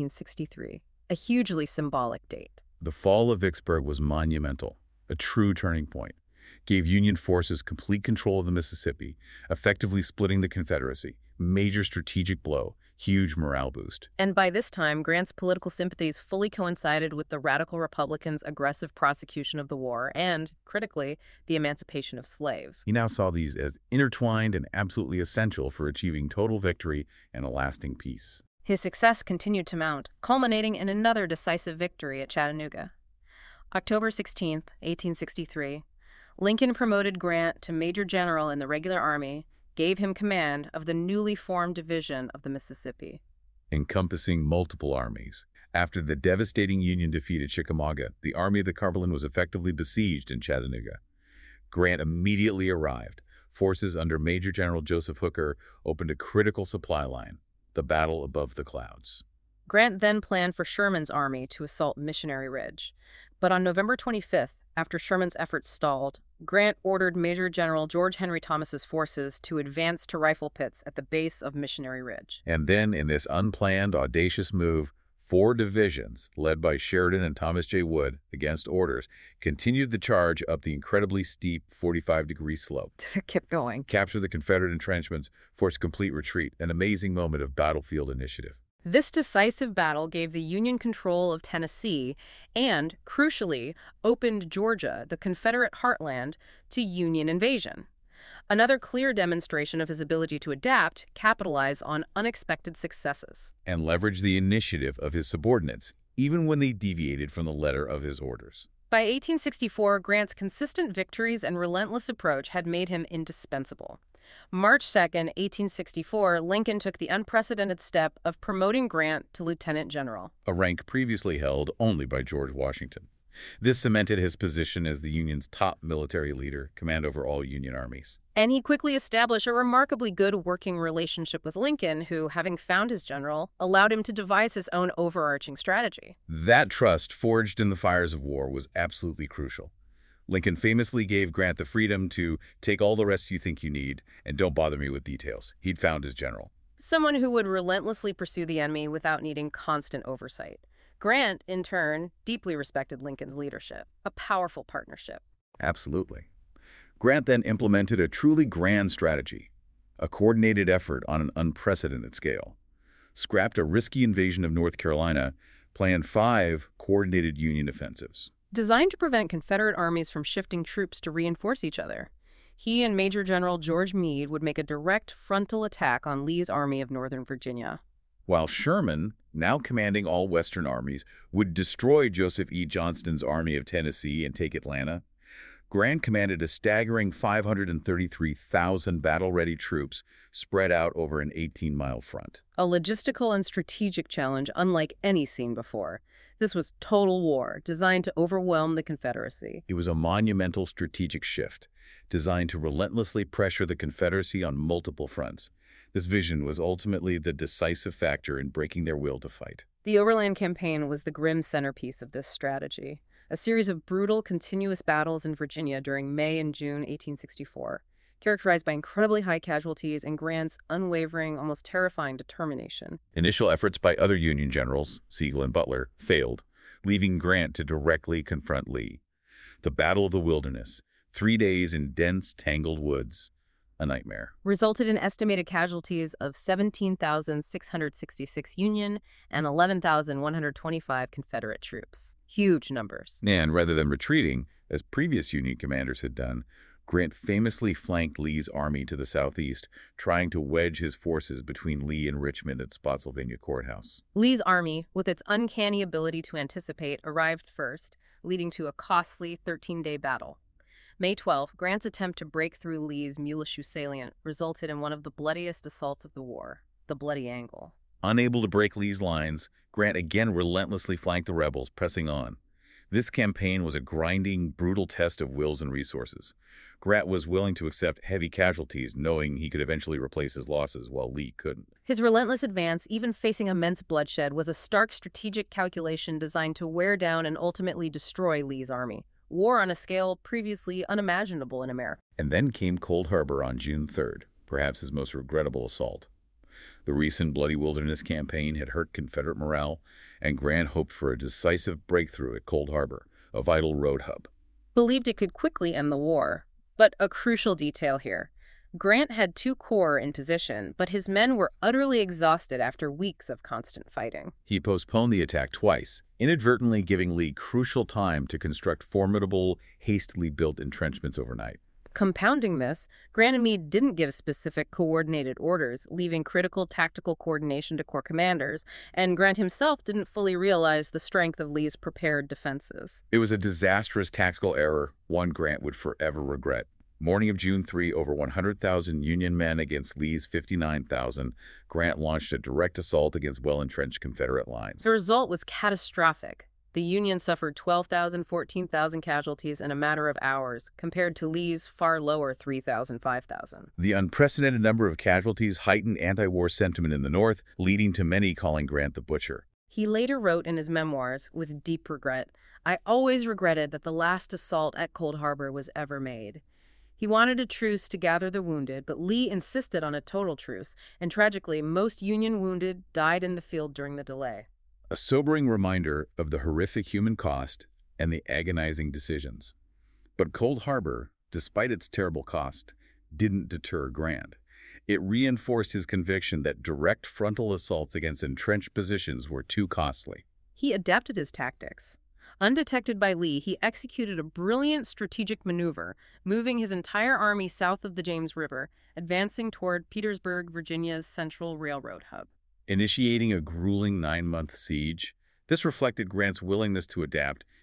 A: 1863, a hugely symbolic date.
B: The fall of Vicksburg was monumental, a true turning point. Gave Union forces complete control of the Mississippi, effectively splitting the Confederacy. Major strategic blow, huge morale boost.
A: And by this time, Grant's political sympathies fully coincided with the radical Republicans' aggressive prosecution of the war and, critically, the emancipation of slaves.
B: He now saw these as intertwined and absolutely essential for achieving total victory and a lasting peace.
A: His success continued to mount, culminating in another decisive victory at Chattanooga. October 16, 1863, Lincoln promoted Grant to Major General in the regular army, gave him command of the newly formed Division of the Mississippi.
B: Encompassing multiple armies. After the devastating Union defeat at Chickamauga, the Army of the Cumberland was effectively besieged in Chattanooga. Grant immediately arrived. Forces under Major General Joseph Hooker opened a critical supply line, the battle above the clouds.
A: Grant then planned for Sherman's army to assault Missionary Ridge. But on November 25th, after Sherman's efforts stalled, Grant ordered Major General George Henry Thomas's forces to advance to rifle pits at the base of Missionary Ridge.
B: And then, in this unplanned, audacious move, 4 divisions, led by Sheridan and Thomas J. Wood, against orders, continued the charge up the incredibly steep 45-degree slope.
A: Kept going.
B: Captured the Confederate entrenchments, forced complete retreat, an amazing moment of battlefield initiative.
A: This decisive battle gave the Union control of Tennessee and, crucially, opened Georgia, the Confederate heartland, to Union invasion. Another clear demonstration of his ability to adapt, capitalize on unexpected successes.
B: And leverage the initiative of his subordinates, even when they deviated from the letter of his orders.
A: By 1864, Grant's consistent victories and relentless approach had made him indispensable. March 2nd, 1864, Lincoln took the unprecedented step of promoting Grant to lieutenant general.
B: a rank previously held only by George Washington. This cemented his position as the Union's top military leader, command over all Union armies.
A: And he quickly established a remarkably good working relationship with Lincoln, who, having found his general, allowed him to devise his own overarching strategy.
B: That trust, forged in the fires of war, was absolutely crucial. Lincoln famously gave Grant the freedom to take all the rest you think you need and don't bother me with details. He'd found his general.
A: Someone who would relentlessly pursue the enemy without needing constant oversight. Grant, in turn, deeply respected Lincoln's leadership, a powerful partnership.
B: Absolutely. Grant then implemented a truly grand strategy, a coordinated effort on an unprecedented scale. Scrapped a risky invasion of North Carolina, planned 5 coordinated Union offensives.
A: Designed to prevent Confederate armies from shifting troops to reinforce each other, he and Major General George Meade would make a direct frontal attack on Lee's Army of Northern Virginia.
B: While Sherman, now commanding all Western armies, would destroy Joseph E. Johnston's Army of Tennessee and take Atlanta, Grant commanded a staggering 533,000 battle-ready troops spread out over an 18-mile front.
A: A logistical and strategic challenge unlike any seen before. This was total war, designed to overwhelm the Confederacy.
B: It was a monumental strategic shift, designed to relentlessly pressure the Confederacy on multiple fronts. This vision was ultimately the decisive factor in breaking their will to fight.
A: The Overland Campaign was the grim centerpiece of this strategy, a series of brutal, continuous battles in Virginia during May and June 1864, characterized by incredibly high casualties and Grant's unwavering, almost terrifying determination.
B: Initial efforts by other Union generals, Sigel and Butler, failed, leaving Grant to directly confront Lee. The Battle of the Wilderness, 3 days in dense, tangled woods, a nightmare.
A: Resulted in estimated casualties of 17,666 Union and 11,125 Confederate troops. Huge numbers.
B: And rather than retreating, as previous Union commanders had done, Grant famously flanked Lee's army to the southeast, trying to wedge his forces between Lee and Richmond at Spotsylvania Courthouse.
A: Lee's army, with its uncanny ability to anticipate, arrived first, leading to a costly 13-day battle. May 12, Grant's attempt to break through Lee's Muleshoe salient resulted in one of the bloodiest assaults of the war, the Bloody Angle.
B: Unable to break Lee's lines, Grant again relentlessly flanked the rebels, pressing on. This campaign was a grinding, brutal test of wills and resources. Grant was willing to accept heavy casualties, knowing he could eventually replace his losses, while Lee couldn't.
A: His relentless advance, even facing immense bloodshed, was a stark strategic calculation designed to wear down and ultimately destroy Lee's army. War on a scale previously unimaginable in America.
B: And then came Cold Harbor on June 3rd, perhaps his most regrettable assault. The recent Bloody Wilderness campaign had hurt Confederate morale, and Grant hoped for a decisive breakthrough at Cold Harbor, a vital road hub.
A: Believed it could quickly end the war. But a crucial detail here. Grant had 2 corps in position, but his men were utterly exhausted after weeks of constant fighting.
B: He postponed the attack twice, inadvertently giving Lee crucial time to construct formidable, hastily built entrenchments overnight.
A: Compounding this, Grant and Meade didn't give specific coordinated orders, leaving critical tactical coordination to corps commanders, and Grant himself didn't fully realize the strength of Lee's prepared defenses.
B: It was a disastrous tactical error, one Grant would forever regret. Morning of June 3, over 100,000 Union men against Lee's 59,000, Grant launched a direct assault against well-entrenched Confederate lines.
A: The result was catastrophic. The Union suffered 12,000, 14,000 casualties in a matter of hours, compared to Lee's far lower 3,000, 5,000.
B: The unprecedented number of casualties heightened anti-war sentiment in the North, leading to many calling Grant the Butcher.
A: He later wrote in his memoirs, with deep regret, "I always regretted that the last assault at Cold Harbor was ever made." He wanted a truce to gather the wounded, but Lee insisted on a total truce, and tragically, most Union wounded died in the field during the delay.
B: A sobering reminder of the horrific human cost and the agonizing decisions. But Cold Harbor, despite its terrible cost, didn't deter Grant. It reinforced his conviction that direct frontal assaults against entrenched positions were too costly.
A: He adapted his tactics. Undetected by Lee, he executed a brilliant strategic maneuver, moving his entire army south of the James River, advancing toward Petersburg, Virginia's central railroad hub.
B: Initiating a grueling 9-month siege, this reflected Grant's willingness to adapt,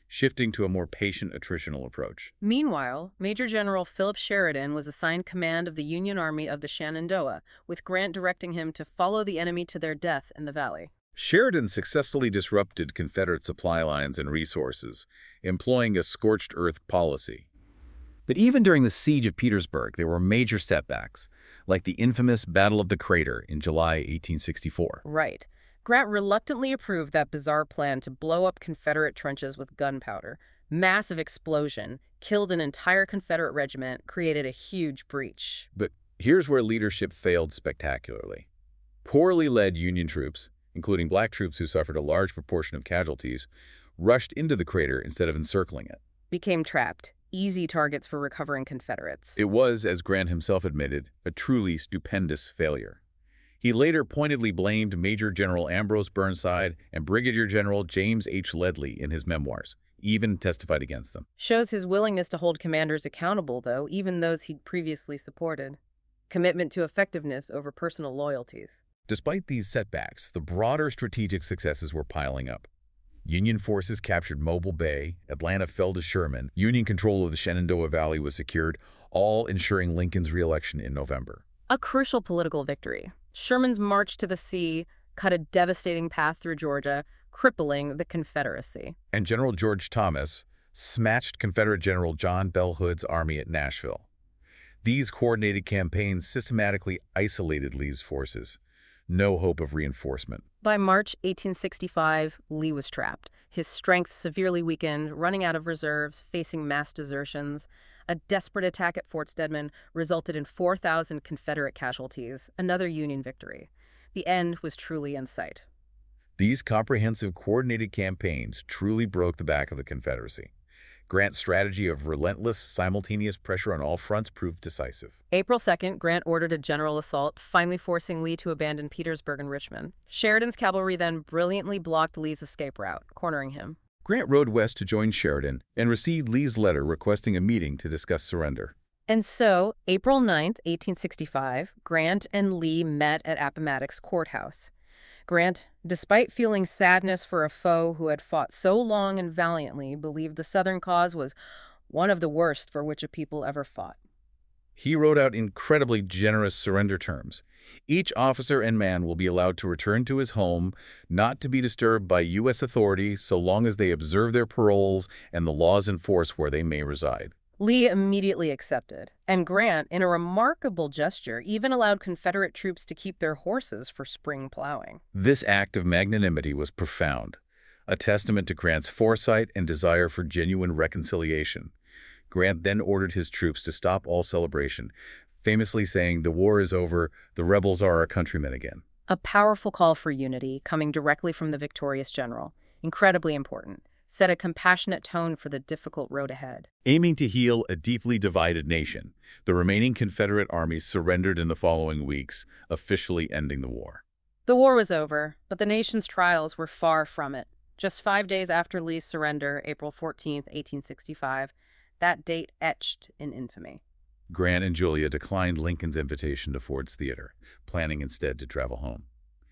B: shifting to a more patient attritional approach.
A: Meanwhile, Major General Philip Sheridan was assigned command of the Union Army of the Shenandoah, with Grant directing him to follow the enemy to their death in the valley.
B: Sheridan successfully disrupted Confederate supply lines and resources, employing a scorched earth policy. But even during the Siege of Petersburg, there were major setbacks, like the infamous Battle of the Crater in July 1864.
A: Right. Grant reluctantly approved that bizarre plan to blow up Confederate trenches with gunpowder. Massive explosion, killed an entire Confederate regiment, created a huge breach.
B: But here's where leadership failed spectacularly. Poorly led Union troops, including black troops who suffered a large proportion of casualties, rushed into the crater instead of encircling it.
A: Became trapped. Easy targets for recovering Confederates.
B: It was, as Grant himself admitted, a truly stupendous failure. He later pointedly blamed Major General Ambrose Burnside and Brigadier General James H. Ledlie in his memoirs, even testified against them.
A: Shows his willingness to hold commanders accountable, though, even those he'd previously supported. Commitment to effectiveness over personal loyalties.
B: Despite these setbacks, the broader strategic successes were piling up. Union forces captured Mobile Bay, Atlanta fell to Sherman, Union control of the Shenandoah Valley was secured, all ensuring Lincoln's re-election in November.
A: A crucial political victory. Sherman's march to the sea cut a devastating path through Georgia, crippling the Confederacy.
B: And General George Thomas smashed Confederate General John Bell Hood's army at Nashville. These coordinated campaigns systematically isolated Lee's forces. No hope of reinforcement.
A: By March 1865, Lee was trapped, his strength severely weakened, running out of reserves, facing mass desertions. A desperate attack at Fort Stedman resulted in 4,000 Confederate casualties, another Union victory. The end was truly in sight.
B: These comprehensive, coordinated campaigns truly broke the back of the Confederacy. Grant's strategy of relentless, simultaneous pressure on all fronts proved decisive.
A: April 2nd, Grant ordered a general assault, finally forcing Lee to abandon Petersburg and Richmond. Sheridan's cavalry then brilliantly blocked Lee's escape route, cornering him.
B: Grant rode west to join Sheridan and received Lee's letter requesting a meeting to discuss surrender.
A: And so, April 9th, 1865, Grant and Lee met at Appomattox Courthouse. Grant, despite feeling sadness for a foe who had fought so long and valiantly, believed the Southern cause was one of the worst for which a people ever fought.
B: He wrote out incredibly generous surrender terms. Each officer and man will be allowed to return to his home, not to be disturbed by U.S. authorities so long as they observe their paroles and the laws in force where they may reside.
A: Lee immediately accepted, and Grant, in a remarkable gesture, even allowed Confederate troops to keep their horses for spring plowing.
B: This act of magnanimity was profound, a testament to Grant's foresight and desire for genuine reconciliation. Grant then ordered his troops to stop all celebration, famously saying, "The war is over, the rebels are our countrymen again."
A: A powerful call for unity, coming directly from the victorious general. Incredibly important. Set a compassionate tone for the difficult road ahead.
B: Aiming to heal a deeply divided nation, the remaining Confederate armies surrendered in the following weeks, officially ending the war.
A: The war was over, but the nation's trials were far from it. Just 5 days after Lee's surrender, April 14, 1865, that date etched in infamy.
B: Grant and Julia declined Lincoln's invitation to Ford's Theater, planning instead to travel home.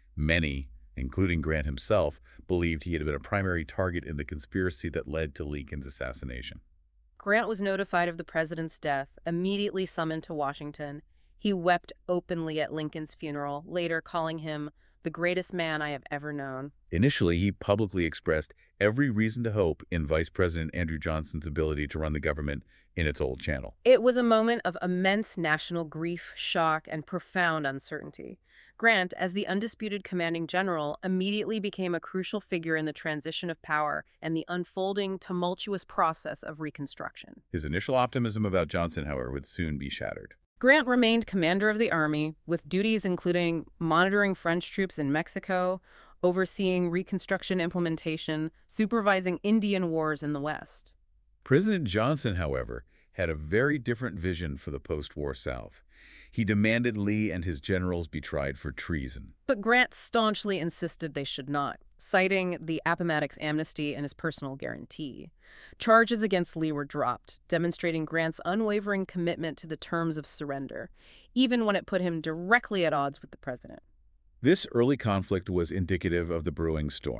B: Many, including Grant himself, believed he had been a primary target in the conspiracy that led to Lincoln's assassination.
A: Grant was notified of the president's death, immediately summoned to Washington. He wept openly at Lincoln's funeral, later calling him the greatest man I have ever known.
B: Initially, he publicly expressed every reason to hope in Vice President Andrew Johnson's ability to run the government in its old channel.
A: It was a moment of immense national grief, shock, and profound uncertainty. Grant, as the undisputed commanding general, immediately became a crucial figure in the transition of power and the unfolding, tumultuous process of Reconstruction.
B: His initial optimism about Johnson, however, would soon be shattered.
A: Grant remained commander of the army, with duties including monitoring French troops in Mexico, overseeing Reconstruction implementation, supervising Indian wars in the West.
B: President Johnson, however, had a very different vision for the post-war South. He demanded Lee and his generals be tried for treason.
A: But Grant staunchly insisted they should not, citing the Appomattox Amnesty and his personal guarantee. Charges against Lee were dropped, demonstrating Grant's unwavering commitment to the terms of surrender, even when it put him directly at odds with the president.
B: This early conflict was indicative of the brewing storm.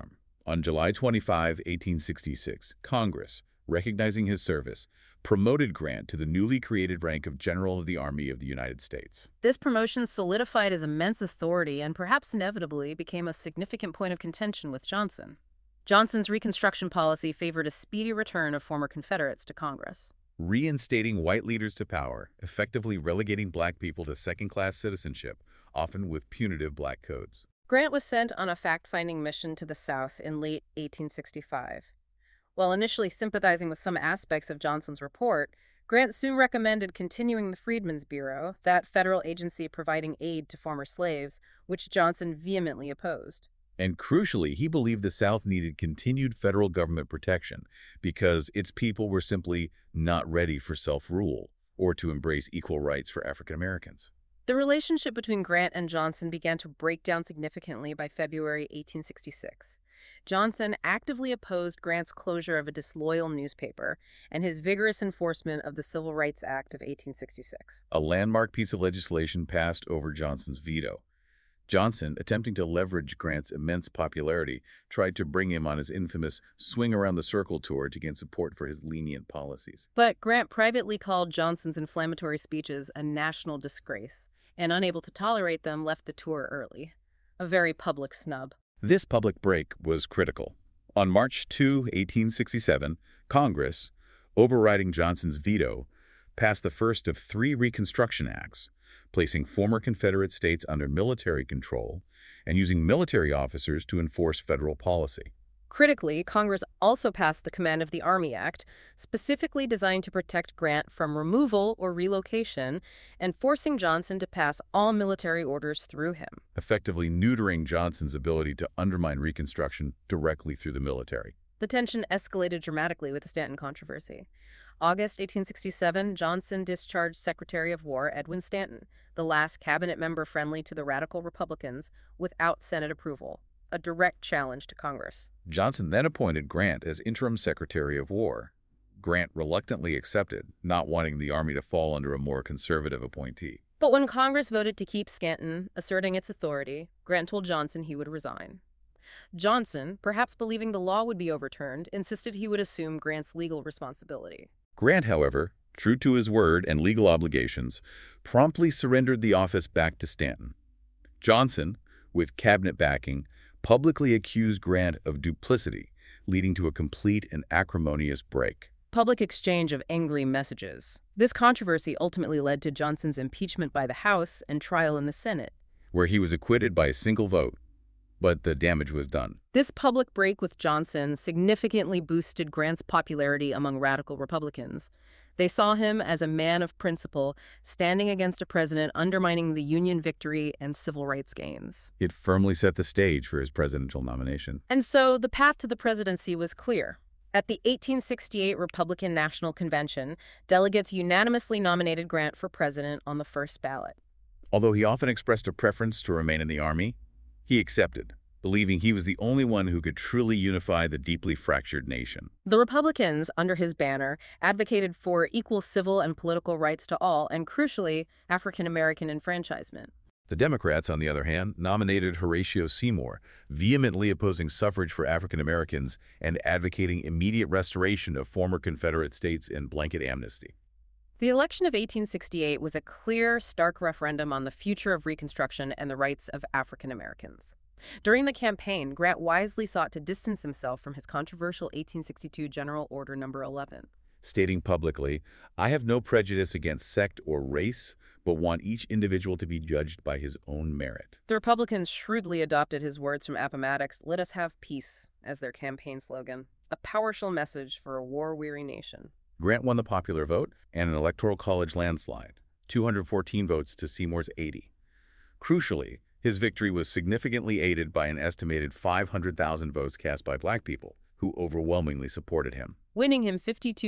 B: On July 25, 1866, Congress, recognizing his service, promoted Grant to the newly created rank of General of the Army of the United States.
A: This promotion solidified his immense authority and perhaps inevitably became a significant point of contention with Johnson. Johnson's Reconstruction policy favored a speedy return of former Confederates to Congress.
B: Reinstating white leaders to power, effectively relegating black people to second-class citizenship, often with punitive black codes.
A: Grant was sent on a fact-finding mission to the South in late 1865. While initially sympathizing with some aspects of Johnson's report, Grant soon recommended continuing the Freedmen's Bureau, that federal agency providing aid to former slaves, which Johnson vehemently opposed.
B: And crucially, he believed the South needed continued federal government protection because its people were simply not ready for self-rule or to embrace equal rights for African Americans.
A: The relationship between Grant and Johnson began to break down significantly by February 1866. Johnson actively opposed Grant's closure of a disloyal newspaper and his vigorous enforcement of the Civil Rights Act of 1866.
B: A landmark piece of legislation passed over Johnson's veto. Johnson, attempting to leverage Grant's immense popularity, tried to bring him on his infamous swing around the circle tour to gain support for his lenient policies.
A: But Grant privately called Johnson's inflammatory speeches a national disgrace, and unable to tolerate them, left the tour early. A very public snub.
B: This public break was critical. On March 2, 1867, Congress, overriding Johnson's veto, passed the first of 3 Reconstruction Acts, placing former Confederate states under military control and using military officers to enforce federal policy.
A: Critically, Congress also passed the Command of the Army Act, specifically designed to protect Grant from removal or relocation and forcing Johnson to pass all military orders through him.
B: Effectively neutering Johnson's ability to undermine Reconstruction directly through the military.
A: The tension escalated dramatically with the Stanton controversy. August 1867, Johnson discharged Secretary of War Edwin Stanton, the last cabinet member friendly to the radical Republicans, without Senate approval, a direct challenge to Congress.
B: Johnson then appointed Grant as interim Secretary of War. Grant reluctantly accepted, not wanting the Army to fall under a more conservative appointee.
A: But when Congress voted to keep Stanton, asserting its authority, Grant told Johnson he would resign. Johnson, perhaps believing the law would be overturned, insisted he would assume Grant's legal responsibility.
B: Grant, however, true to his word and legal obligations, promptly surrendered the office back to Stanton. Johnson, with cabinet backing, publicly accused Grant of duplicity, leading to a complete and acrimonious break.
A: Public exchange of angry messages. This controversy ultimately led to Johnson's impeachment by the House and trial in the Senate,
B: where he was acquitted by a single vote. But the damage was done.
A: This public break with Johnson significantly boosted Grant's popularity among radical Republicans. They saw him as a man of principle, standing against a president undermining the Union victory and civil rights gains.
B: It firmly set the stage for his presidential nomination.
A: And so the path to the presidency was clear. At the 1868 Republican National Convention, delegates unanimously nominated Grant for president on the first ballot.
B: Although he often expressed a preference to remain in the Army, he accepted, believing he was the only one who could truly unify the deeply fractured nation.
A: The Republicans, under his banner, advocated for equal civil and political rights to all and, crucially, African-American enfranchisement.
B: The Democrats, on the other hand, nominated Horatio Seymour, vehemently opposing suffrage for African Americans and advocating immediate restoration of former Confederate states and blanket amnesty.
A: The election of 1868 was a clear, stark referendum on the future of Reconstruction and the rights of African Americans. During the campaign, Grant wisely sought to distance himself from his controversial 1862 General Order No. 11.
B: Stating publicly, "I have no prejudice against sect or race, but want each individual to be judged by his own merit."
A: The Republicans shrewdly adopted his words from Appomattox, "Let us have peace," as their campaign slogan, a powerful message for a war-weary nation.
B: Grant won the popular vote and an Electoral College landslide, 214 votes to Seymour's 80. Crucially, his victory was significantly aided by an estimated 500,000 votes cast by black people, who overwhelmingly supported him,
A: winning him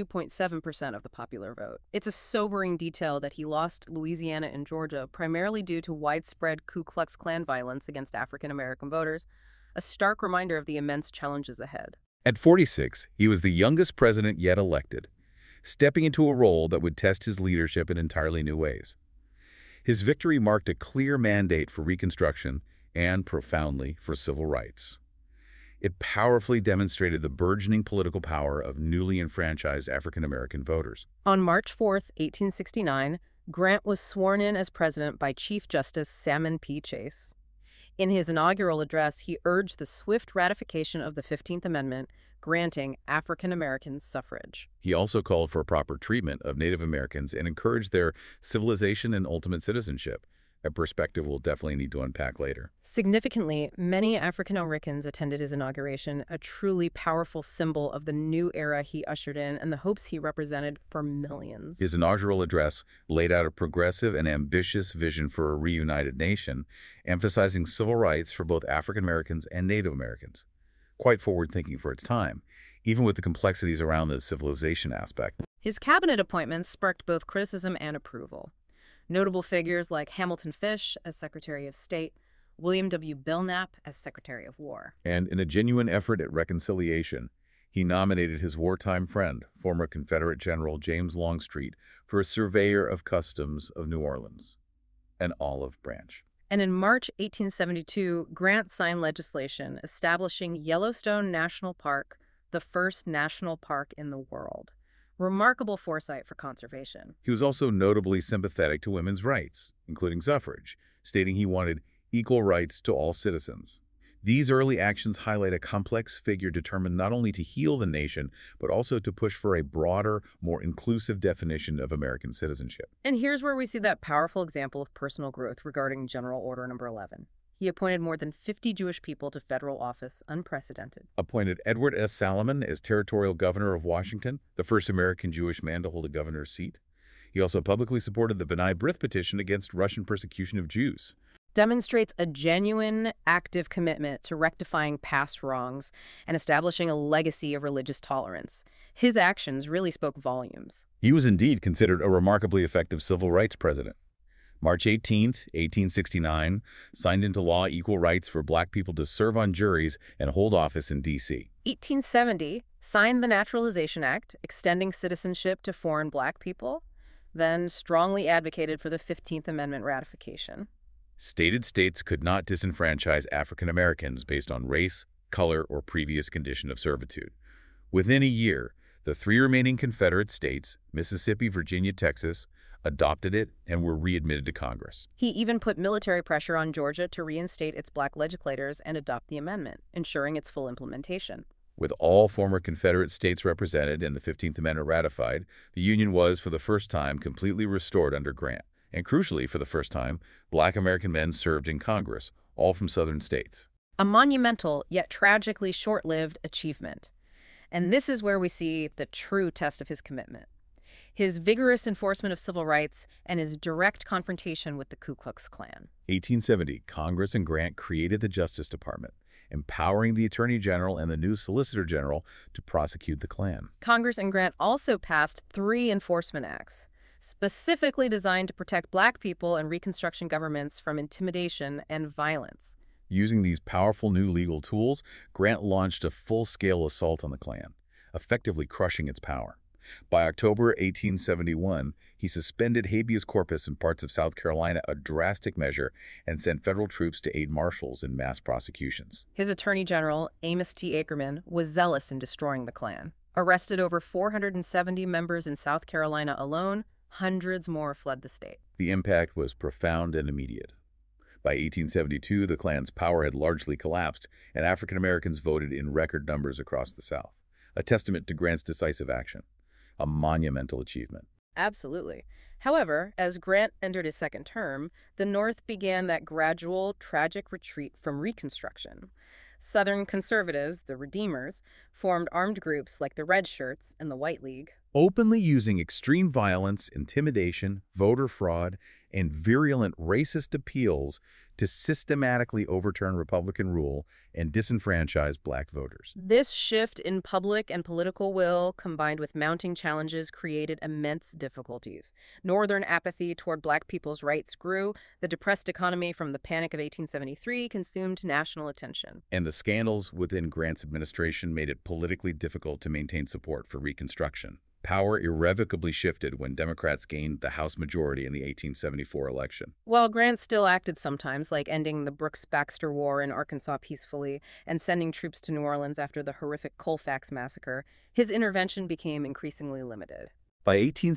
A: 52.7% of the popular vote. It's a sobering detail that he lost Louisiana and Georgia primarily due to widespread Ku Klux Klan violence against African American voters, a stark reminder of the immense challenges ahead.
B: At 46, he was the youngest president yet elected, stepping into a role that would test his leadership in entirely new ways. His victory marked a clear mandate for Reconstruction and, profoundly, for civil rights. It powerfully demonstrated the burgeoning political power of newly enfranchised African American voters.
A: On March 4th, 1869, Grant was sworn in as president by Chief Justice Salmon P. Chase. In his inaugural address, he urged the swift ratification of the 15th Amendment, granting African Americans suffrage.
B: He also called for proper treatment of Native Americans and encouraged their civilization and ultimate citizenship, a perspective we'll definitely need to unpack later.
A: Significantly, many African Americans attended his inauguration, a truly powerful symbol of the new era he ushered in and the hopes he represented for millions.
B: His inaugural address laid out a progressive and ambitious vision for a reunited nation, emphasizing civil rights for both African Americans and Native Americans. Quite forward-thinking for its time, even with the complexities around the civilization aspect.
A: His cabinet appointments sparked both criticism and approval. Notable figures like Hamilton Fish as Secretary of State, William W. Belknap as Secretary of War.
B: And in a genuine effort at reconciliation, he nominated his wartime friend, former Confederate General James Longstreet, for a Surveyor of Customs of New Orleans, an olive branch.
A: And in March 1872, Grant signed legislation establishing Yellowstone National Park, the first national park in the world. Remarkable foresight for conservation.
B: He was also notably sympathetic to women's rights, including suffrage, stating he wanted equal rights to all citizens. These early actions highlight a complex figure determined not only to heal the nation, but also to push for a broader, more inclusive definition of American citizenship.
A: And here's where we see that powerful example of personal growth regarding General Order Number 11. He appointed more than 50 Jewish people to federal office, unprecedented.
B: Appointed Edward S. Salomon as territorial governor of Washington, the first American Jewish man to hold a governor's seat. He also publicly supported the B'nai B'rith petition against Russian persecution of Jews.
A: Demonstrates a genuine, active commitment to rectifying past wrongs and establishing a legacy of religious tolerance. His actions really spoke volumes.
B: He was indeed considered a remarkably effective civil rights president. March 18, 1869, signed into law equal rights for black people to serve on juries and hold office in D.C.
A: 1870, signed the Naturalization Act, extending citizenship to foreign black people, then strongly advocated for the 15th Amendment ratification.
B: Stated states could not disenfranchise African Americans based on race, color, or previous condition of servitude. Within a year, the three remaining Confederate states, Mississippi, Virginia, Texas, adopted it and were readmitted to Congress.
A: He even put military pressure on Georgia to reinstate its black legislators and adopt the amendment, ensuring its full implementation.
B: With all former Confederate states represented and the 15th Amendment ratified, the Union was, for the first time, completely restored under Grant. And crucially, for the first time, black American men served in Congress, all from southern states.
A: A monumental, yet tragically short-lived achievement. And this is where we see the true test of his commitment. His vigorous enforcement of civil rights and his direct confrontation with the Ku Klux Klan.
B: 1870, Congress and Grant created the Justice Department, empowering the Attorney General and the new Solicitor General to prosecute the Klan.
A: Congress and Grant also passed 3 enforcement acts, specifically designed to protect black people and Reconstruction governments from intimidation and violence.
B: Using these powerful new legal tools, Grant launched a full-scale assault on the Klan, effectively crushing its power. By October 1871, he suspended habeas corpus in parts of South Carolina, a drastic measure, and sent federal troops to aid marshals in mass prosecutions.
A: His Attorney General, Amos T. Ackerman, was zealous in destroying the Klan. Arrested over 470 members in South Carolina alone, hundreds more fled the state.
B: The impact was profound and immediate. By 1872, the Klan's power had largely collapsed, and African Americans voted in record numbers across the South, a testament to Grant's decisive action. A monumental achievement.
A: Absolutely. However, as Grant entered his second term, the North began that gradual, tragic retreat from Reconstruction. Southern conservatives, the Redeemers, formed armed groups like the Red Shirts and the White League,
B: Openly using extreme violence, intimidation, voter fraud, and virulent racist appeals to systematically overturn Republican rule and disenfranchise black voters.
A: This shift in public and political will, combined with mounting challenges, created immense difficulties. Northern apathy toward black people's rights grew. The depressed economy from the Panic of 1873 consumed national attention.
B: And the scandals within Grant's administration made it politically difficult to maintain support for Reconstruction. Power irrevocably shifted when Democrats gained the House majority in the 1874 election.
A: While Grant still acted sometimes, like ending the Brooks-Baxter War in Arkansas peacefully and sending troops to New Orleans after the horrific Colfax massacre, his intervention became increasingly limited.
B: By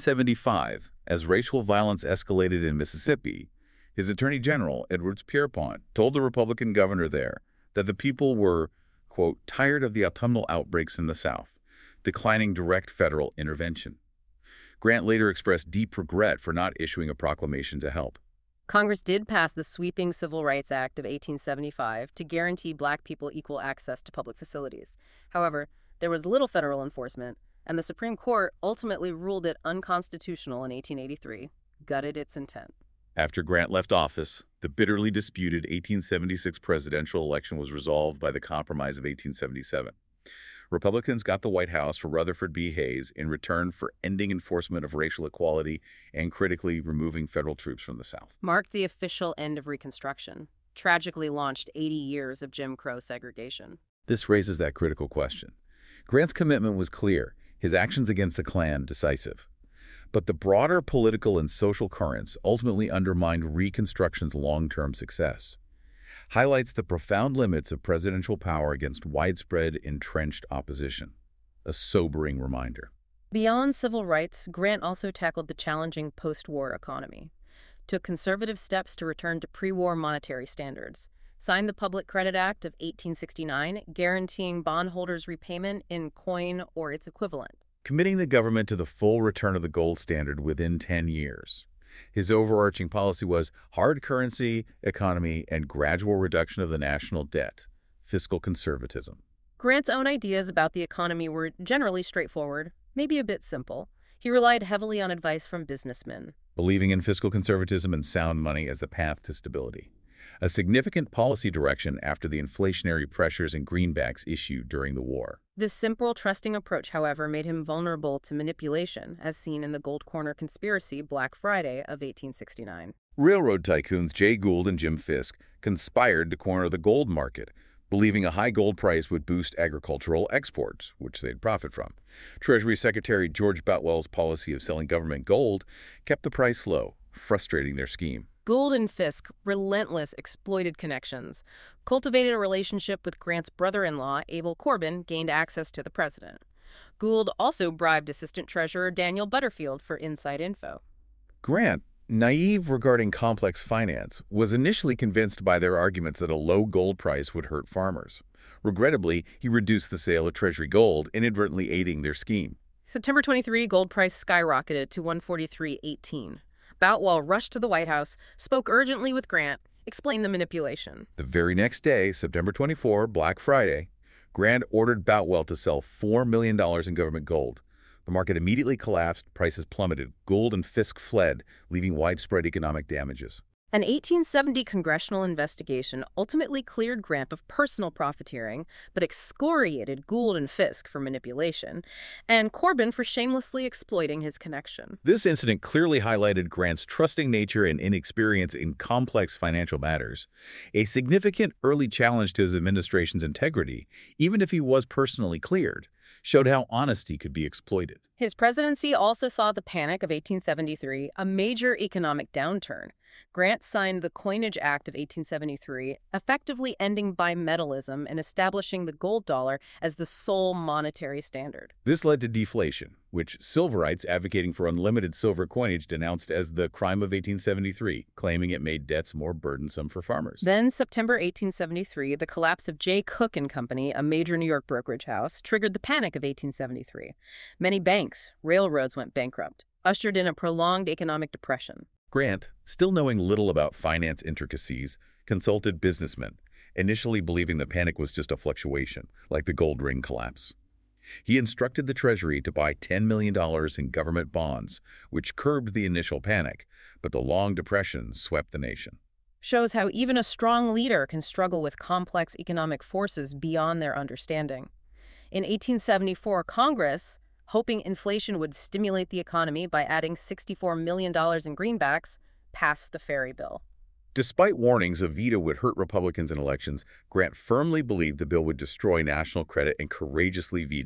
B: 1875, as racial violence escalated in Mississippi, his Attorney General, Edwards Pierpont, told the Republican governor there that the people were, quote, tired of the autumnal outbreaks in the South, declining direct federal intervention. Grant later expressed deep regret for not issuing a proclamation to help.
A: Congress did pass the sweeping Civil Rights Act of 1875 to guarantee Black people equal access to public facilities. However, there was little federal enforcement, and the Supreme Court ultimately ruled it unconstitutional in 1883, gutted its intent.
B: After Grant left office, the bitterly disputed 1876 presidential election was resolved by the Compromise of 1877. Republicans got the White House for Rutherford B. Hayes in return for ending enforcement of racial equality and critically removing federal troops from the South.
A: Marked the official end of Reconstruction, tragically launched 80 years of Jim Crow segregation.
B: This raises that critical question. Grant's commitment was clear, his actions against the Klan decisive. But the broader political and social currents ultimately undermined Reconstruction's long-term success. Highlights the profound limits of presidential power against widespread, entrenched opposition. A sobering reminder.
A: Beyond civil rights, Grant also tackled the challenging post-war economy, took conservative steps to return to pre-war monetary standards, signed the Public Credit Act of 1869, guaranteeing bondholders repayment in coin or its equivalent,
B: Committing the government to the full return of the gold standard within 10 years. His overarching policy was hard currency, economy, and gradual reduction of the national debt, fiscal conservatism.
A: Grant's own ideas about the economy were generally straightforward, maybe a bit simple. He relied heavily on advice from businessmen,
B: Believing in fiscal conservatism and sound money as the path to stability. A significant policy direction after the inflationary pressures and greenbacks issued during the war.
A: This simple, trusting approach, however, made him vulnerable to manipulation, as seen in the Gold Corner Conspiracy Black Friday of 1869.
B: Railroad tycoons Jay Gould and Jim Fisk conspired to corner the gold market, believing a high gold price would boost agricultural exports, which they'd profit from. Treasury Secretary George Boutwell's policy of selling government gold kept the price low, frustrating their scheme.
A: Gould and Fisk, relentless, exploited connections, cultivated a relationship with Grant's brother-in-law, Abel Corbin, gained access to the president. Gould also bribed Assistant Treasurer Daniel Butterfield for inside info.
B: Grant, naive regarding complex finance, was initially convinced by their arguments that a low gold price would hurt farmers. Regrettably, he reduced the sale of Treasury gold, inadvertently aiding their scheme.
A: September 23, gold price skyrocketed to $143.18. Boutwell rushed to the White House, spoke urgently with Grant, explained the manipulation.
B: The very next day, September 24, Black Friday, Grant ordered Boutwell to sell $4 million in government gold. The market immediately collapsed, prices plummeted, Gould and Fisk fled, leaving widespread economic damages.
A: An 1870 congressional investigation ultimately cleared Grant of personal profiteering, but excoriated Gould and Fisk for manipulation, and Corbin for shamelessly exploiting his connection.
B: This incident clearly highlighted Grant's trusting nature and inexperience in complex financial matters, a significant early challenge to his administration's integrity, even if he was personally cleared, showed how honesty could be exploited.
A: His presidency also saw the Panic of 1873, a major economic downturn. Grant signed the Coinage Act of 1873, effectively ending bimetallism and establishing the gold dollar as the sole monetary standard.
B: This led to deflation, which Silverites advocating for unlimited silver coinage denounced as the crime of 1873, claiming it made debts more burdensome for farmers.
A: Then, September 1873, the collapse of Jay Cooke and Company, a major New York brokerage house, triggered the Panic of 1873. Many banks, railroads went bankrupt, ushered in a prolonged economic depression.
B: Grant, still knowing little about finance intricacies, consulted businessmen, initially believing the panic was just a fluctuation, like the gold ring collapse. He instructed the Treasury to buy $10 million in government bonds, which curbed the initial panic, but the long depression swept the nation.
A: Shows how even a strong leader can struggle with complex economic forces beyond their understanding. In 1874, Congress, hoping inflation would stimulate the economy by adding $64 million in greenbacks, passed the Ferry Bill.
B: Despite warnings a veto would hurt Republicans in elections, Grant firmly believed the bill would destroy national credit and courageously vetoed it.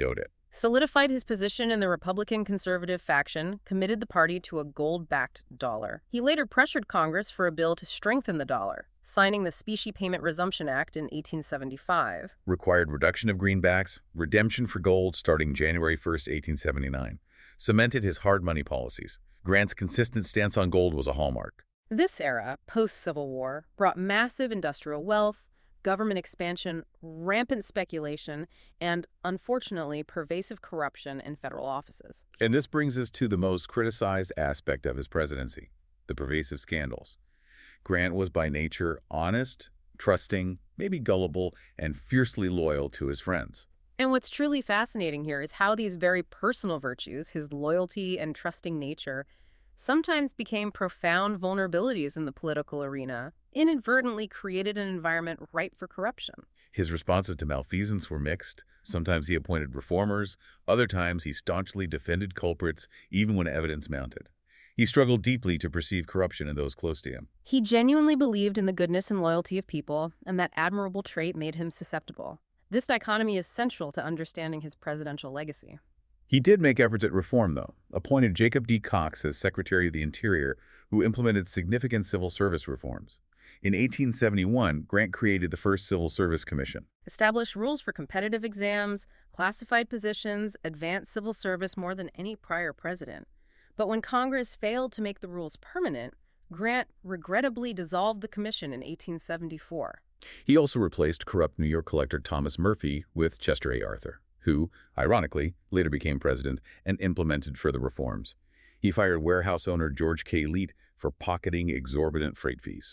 A: solidified his position in the Republican conservative faction, committed the party to a gold-backed dollar. He later pressured Congress for a bill to strengthen the dollar, signing the Specie Payment Resumption Act in 1875.
B: Required reduction of greenbacks, redemption for gold starting January 1st, 1879. Cemented his hard money policies. Grant's consistent stance on gold was a hallmark.
A: This era, post-Civil War, brought massive industrial wealth, government expansion, rampant speculation, and, unfortunately, pervasive corruption in federal offices.
B: And this brings us to the most criticized aspect of his presidency, the pervasive scandals. Grant was by nature honest, trusting, maybe gullible, and fiercely loyal to his friends.
A: And what's truly fascinating here is how these very personal virtues, his loyalty and trusting nature, sometimes became profound vulnerabilities in the political arena, inadvertently created an environment ripe for corruption.
B: His responses to malfeasance were mixed. Sometimes he appointed reformers. Other times he staunchly defended culprits, even when evidence mounted. He struggled deeply to perceive corruption in those close to him.
A: He genuinely believed in the goodness and loyalty of people, and that admirable trait made him susceptible. This dichotomy is central to understanding his presidential legacy.
B: He did make efforts at reform, though, appointed Jacob D. Cox as Secretary of the Interior, who implemented significant civil service reforms. In 1871, Grant created the first Civil Service Commission.
A: Established rules for competitive exams, classified positions, advanced civil service more than any prior president. But when Congress failed to make the rules permanent, Grant regrettably dissolved the commission in 1874.
B: He also replaced corrupt New York collector Thomas Murphy with Chester A. Arthur, who, ironically, later became president and implemented further reforms. He fired warehouse owner George K. Leet for pocketing exorbitant freight fees.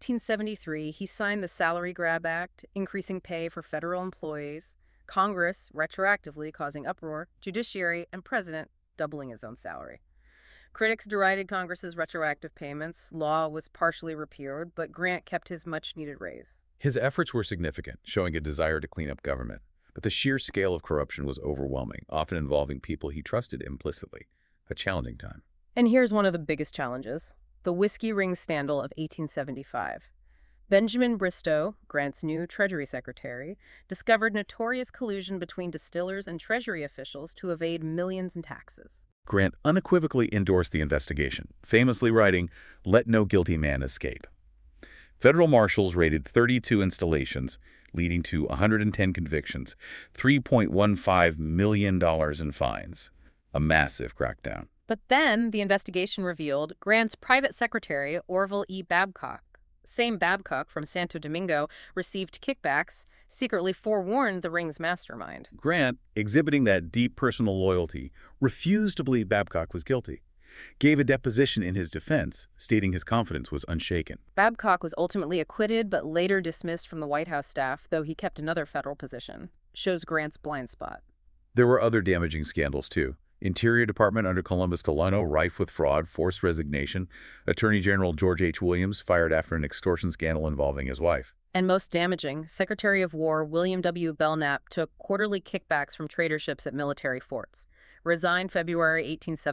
A: 1873, he signed the Salary Grab Act, increasing pay for federal employees, Congress retroactively causing uproar, judiciary, and president doubling his own salary. Critics derided Congress's retroactive payments. Law was partially repealed, but Grant kept his much-needed raise.
B: His efforts were significant, showing a desire to clean up government. But the sheer scale of corruption was overwhelming, often involving people he trusted implicitly. A challenging time.
A: And here's one of the biggest challenges: the whiskey ring scandal of 1875. Benjamin Bristow, Grant's new Treasury Secretary, discovered notorious collusion between distillers and Treasury officials to evade millions in taxes.
B: Grant unequivocally endorsed the investigation, famously writing, "Let no guilty man escape." Federal marshals raided 32 installations, leading to 110 convictions, $3.15 million in fines. A massive crackdown.
A: But then the investigation revealed Grant's private secretary, Orville E. Babcock, same Babcock from Santo Domingo, received kickbacks, secretly forewarned the ring's mastermind.
B: Grant, exhibiting that deep personal loyalty, refused to believe Babcock was guilty. Gave a deposition in his defense, stating his confidence was unshaken.
A: Babcock was ultimately acquitted but later dismissed from the White House staff, though he kept another federal position. Shows Grant's blind spot.
B: There were other damaging scandals, too. Interior Department under Columbus Delano, rife with fraud, forced resignation. Attorney General George H. Williams fired after an extortion scandal involving his wife.
A: And most damaging, Secretary of War William W. Belknap took quarterly kickbacks from traderships at military forts. Resigned February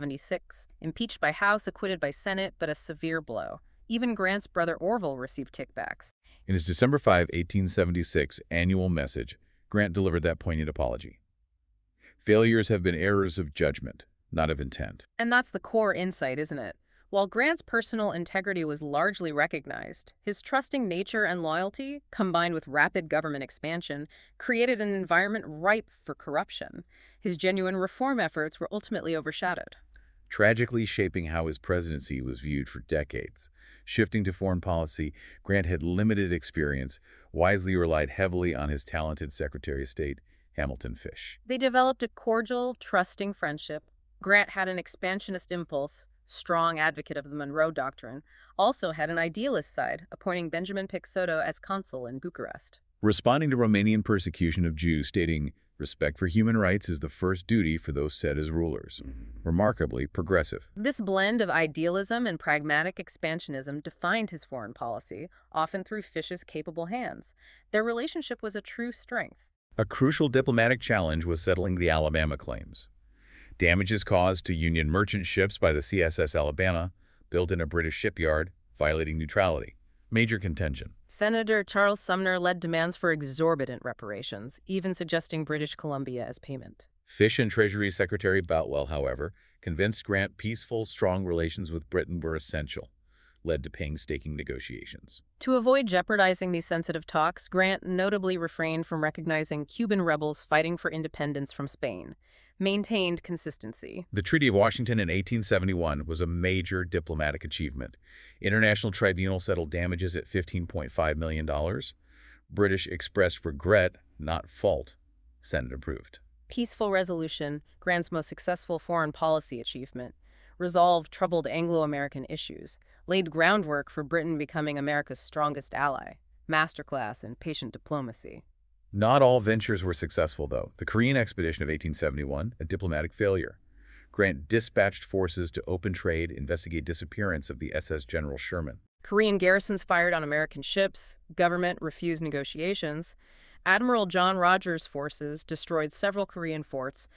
A: 1876, impeached by House, acquitted by Senate, but a severe blow. Even Grant's brother Orville received kickbacks.
B: In his December 5, 1876 annual message, Grant delivered that poignant apology. Failures have been errors of judgment, not of intent.
A: And that's the core insight, isn't it? While Grant's personal integrity was largely recognized, his trusting nature and loyalty, combined with rapid government expansion, created an environment ripe for corruption. His genuine reform efforts were ultimately overshadowed,
B: Tragically shaping how his presidency was viewed for decades. Shifting to foreign policy, Grant had limited experience, wisely relied heavily on his talented Secretary of State, Hamilton Fish.
A: They developed a cordial, trusting friendship. Grant had an expansionist impulse, strong advocate of the Monroe Doctrine, also had an idealist side, appointing Benjamin Picsoto as consul in Bucharest.
B: Responding to Romanian persecution of Jews, stating, "Respect for human rights is the first duty for those set as rulers." Remarkably progressive.
A: This blend of idealism and pragmatic expansionism defined his foreign policy, often through Fish's capable hands. Their relationship was a true strength.
B: A crucial diplomatic challenge was settling the Alabama claims. Damages caused to Union merchant ships by the CSS Alabama, built in a British shipyard, violating neutrality. Major contention.
A: Senator Charles Sumner led demands for exorbitant reparations, even suggesting British Columbia as payment.
B: Fish and Treasury Secretary Boutwell, however, convinced Grant peaceful, strong relations with Britain were essential, led to painstaking negotiations.
A: To avoid jeopardizing these sensitive talks, Grant notably refrained from recognizing Cuban rebels fighting for independence from Spain, maintained consistency.
B: The Treaty of Washington in 1871 was a major diplomatic achievement. International Tribunal settled damages at $15.5 million. British expressed regret, not fault. Senate approved.
A: Peaceful resolution, Grant's most successful foreign policy achievement, resolved troubled Anglo-American issues, laid groundwork for Britain becoming America's strongest ally, masterclass in patient diplomacy.
B: Not all ventures were successful, though. The Korean expedition of 1871, a diplomatic failure. Grant dispatched forces to open trade, investigate disappearance of the SS General Sherman.
A: Korean garrisons fired on American ships, government refused negotiations. Admiral John Rogers' forces destroyed several Korean forts,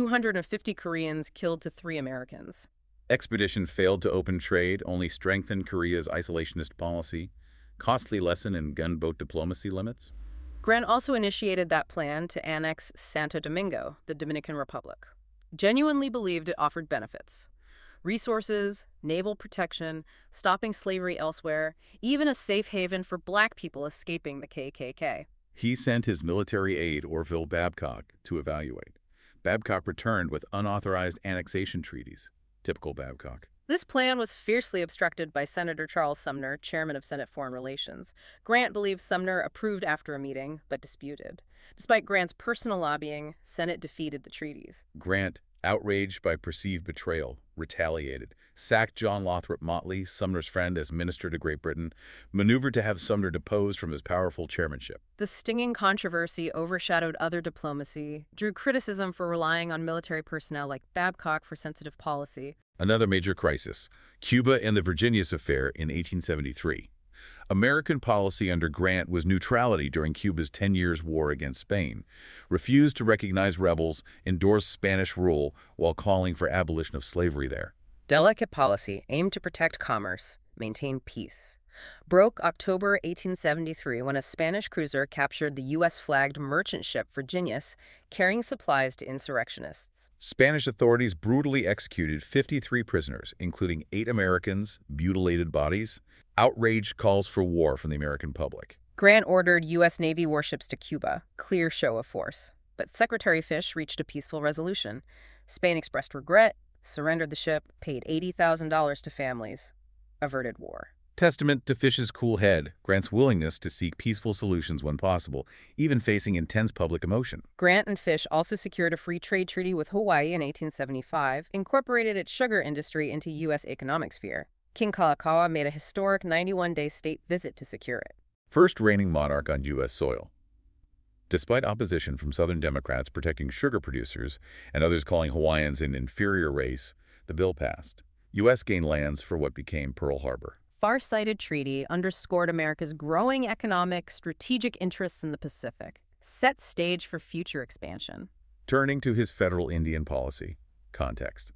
A: 250 Koreans killed to 3 Americans.
B: Expedition failed to open trade, only strengthened Korea's isolationist policy, costly lesson in gunboat diplomacy limits.
A: Grant also initiated that plan to annex Santo Domingo, the Dominican Republic. Genuinely believed it offered benefits. Resources, naval protection, stopping slavery elsewhere, even a safe haven for black people escaping the KKK.
B: He sent his military aide, Orville Babcock, to evaluate. Babcock returned with unauthorized annexation treaties. Typical Babcock.
A: This plan was fiercely obstructed by Senator Charles Sumner, chairman of Senate Foreign Relations. Grant believed Sumner approved after a meeting, but disputed. Despite Grant's personal lobbying, Senate defeated the treaties.
B: Grant, outraged by perceived betrayal, retaliated, sacked John Lothrop Motley, Sumner's friend, as minister to Great Britain, maneuvered to have Sumner deposed from his powerful chairmanship.
A: The stinging controversy overshadowed other diplomacy, drew criticism for relying on military personnel like Babcock for sensitive policy.
B: Another major crisis, Cuba and the Virginius Affair in 1873. American policy under Grant was neutrality during Cuba's 10 years' war against Spain, refused to recognize rebels, endorsed Spanish rule while calling for abolition of slavery there.
A: Delicate policy aimed to protect commerce, maintain peace. Broke October 1873 when a Spanish cruiser captured the U.S.-flagged merchant ship Virginius, carrying supplies to insurrectionists.
B: Spanish authorities brutally executed 53 prisoners, including 8 Americans, mutilated bodies, outraged calls for war from the American public.
A: Grant ordered U.S. Navy warships to Cuba, clear show of force. But Secretary Fish reached a peaceful resolution. Spain expressed regret, surrendered the ship, paid $80,000 to families, averted war.
B: Testament to Fish's cool head, Grant's willingness to seek peaceful solutions when possible, even facing intense public emotion.
A: Grant and Fish also secured a free trade treaty with Hawaii in 1875, incorporated its sugar industry into U.S. economic sphere. King Kalakaua made a historic 91-day state visit to secure it.
B: First reigning monarch on U.S. soil. Despite opposition from Southern Democrats protecting sugar producers and others calling Hawaiians an inferior race, the bill passed. U.S. gained lands for what became Pearl Harbor.
A: Far-sighted treaty underscored America's growing economic, strategic interests in the Pacific, set stage for future expansion.
B: Turning to his federal Indian policy. Context.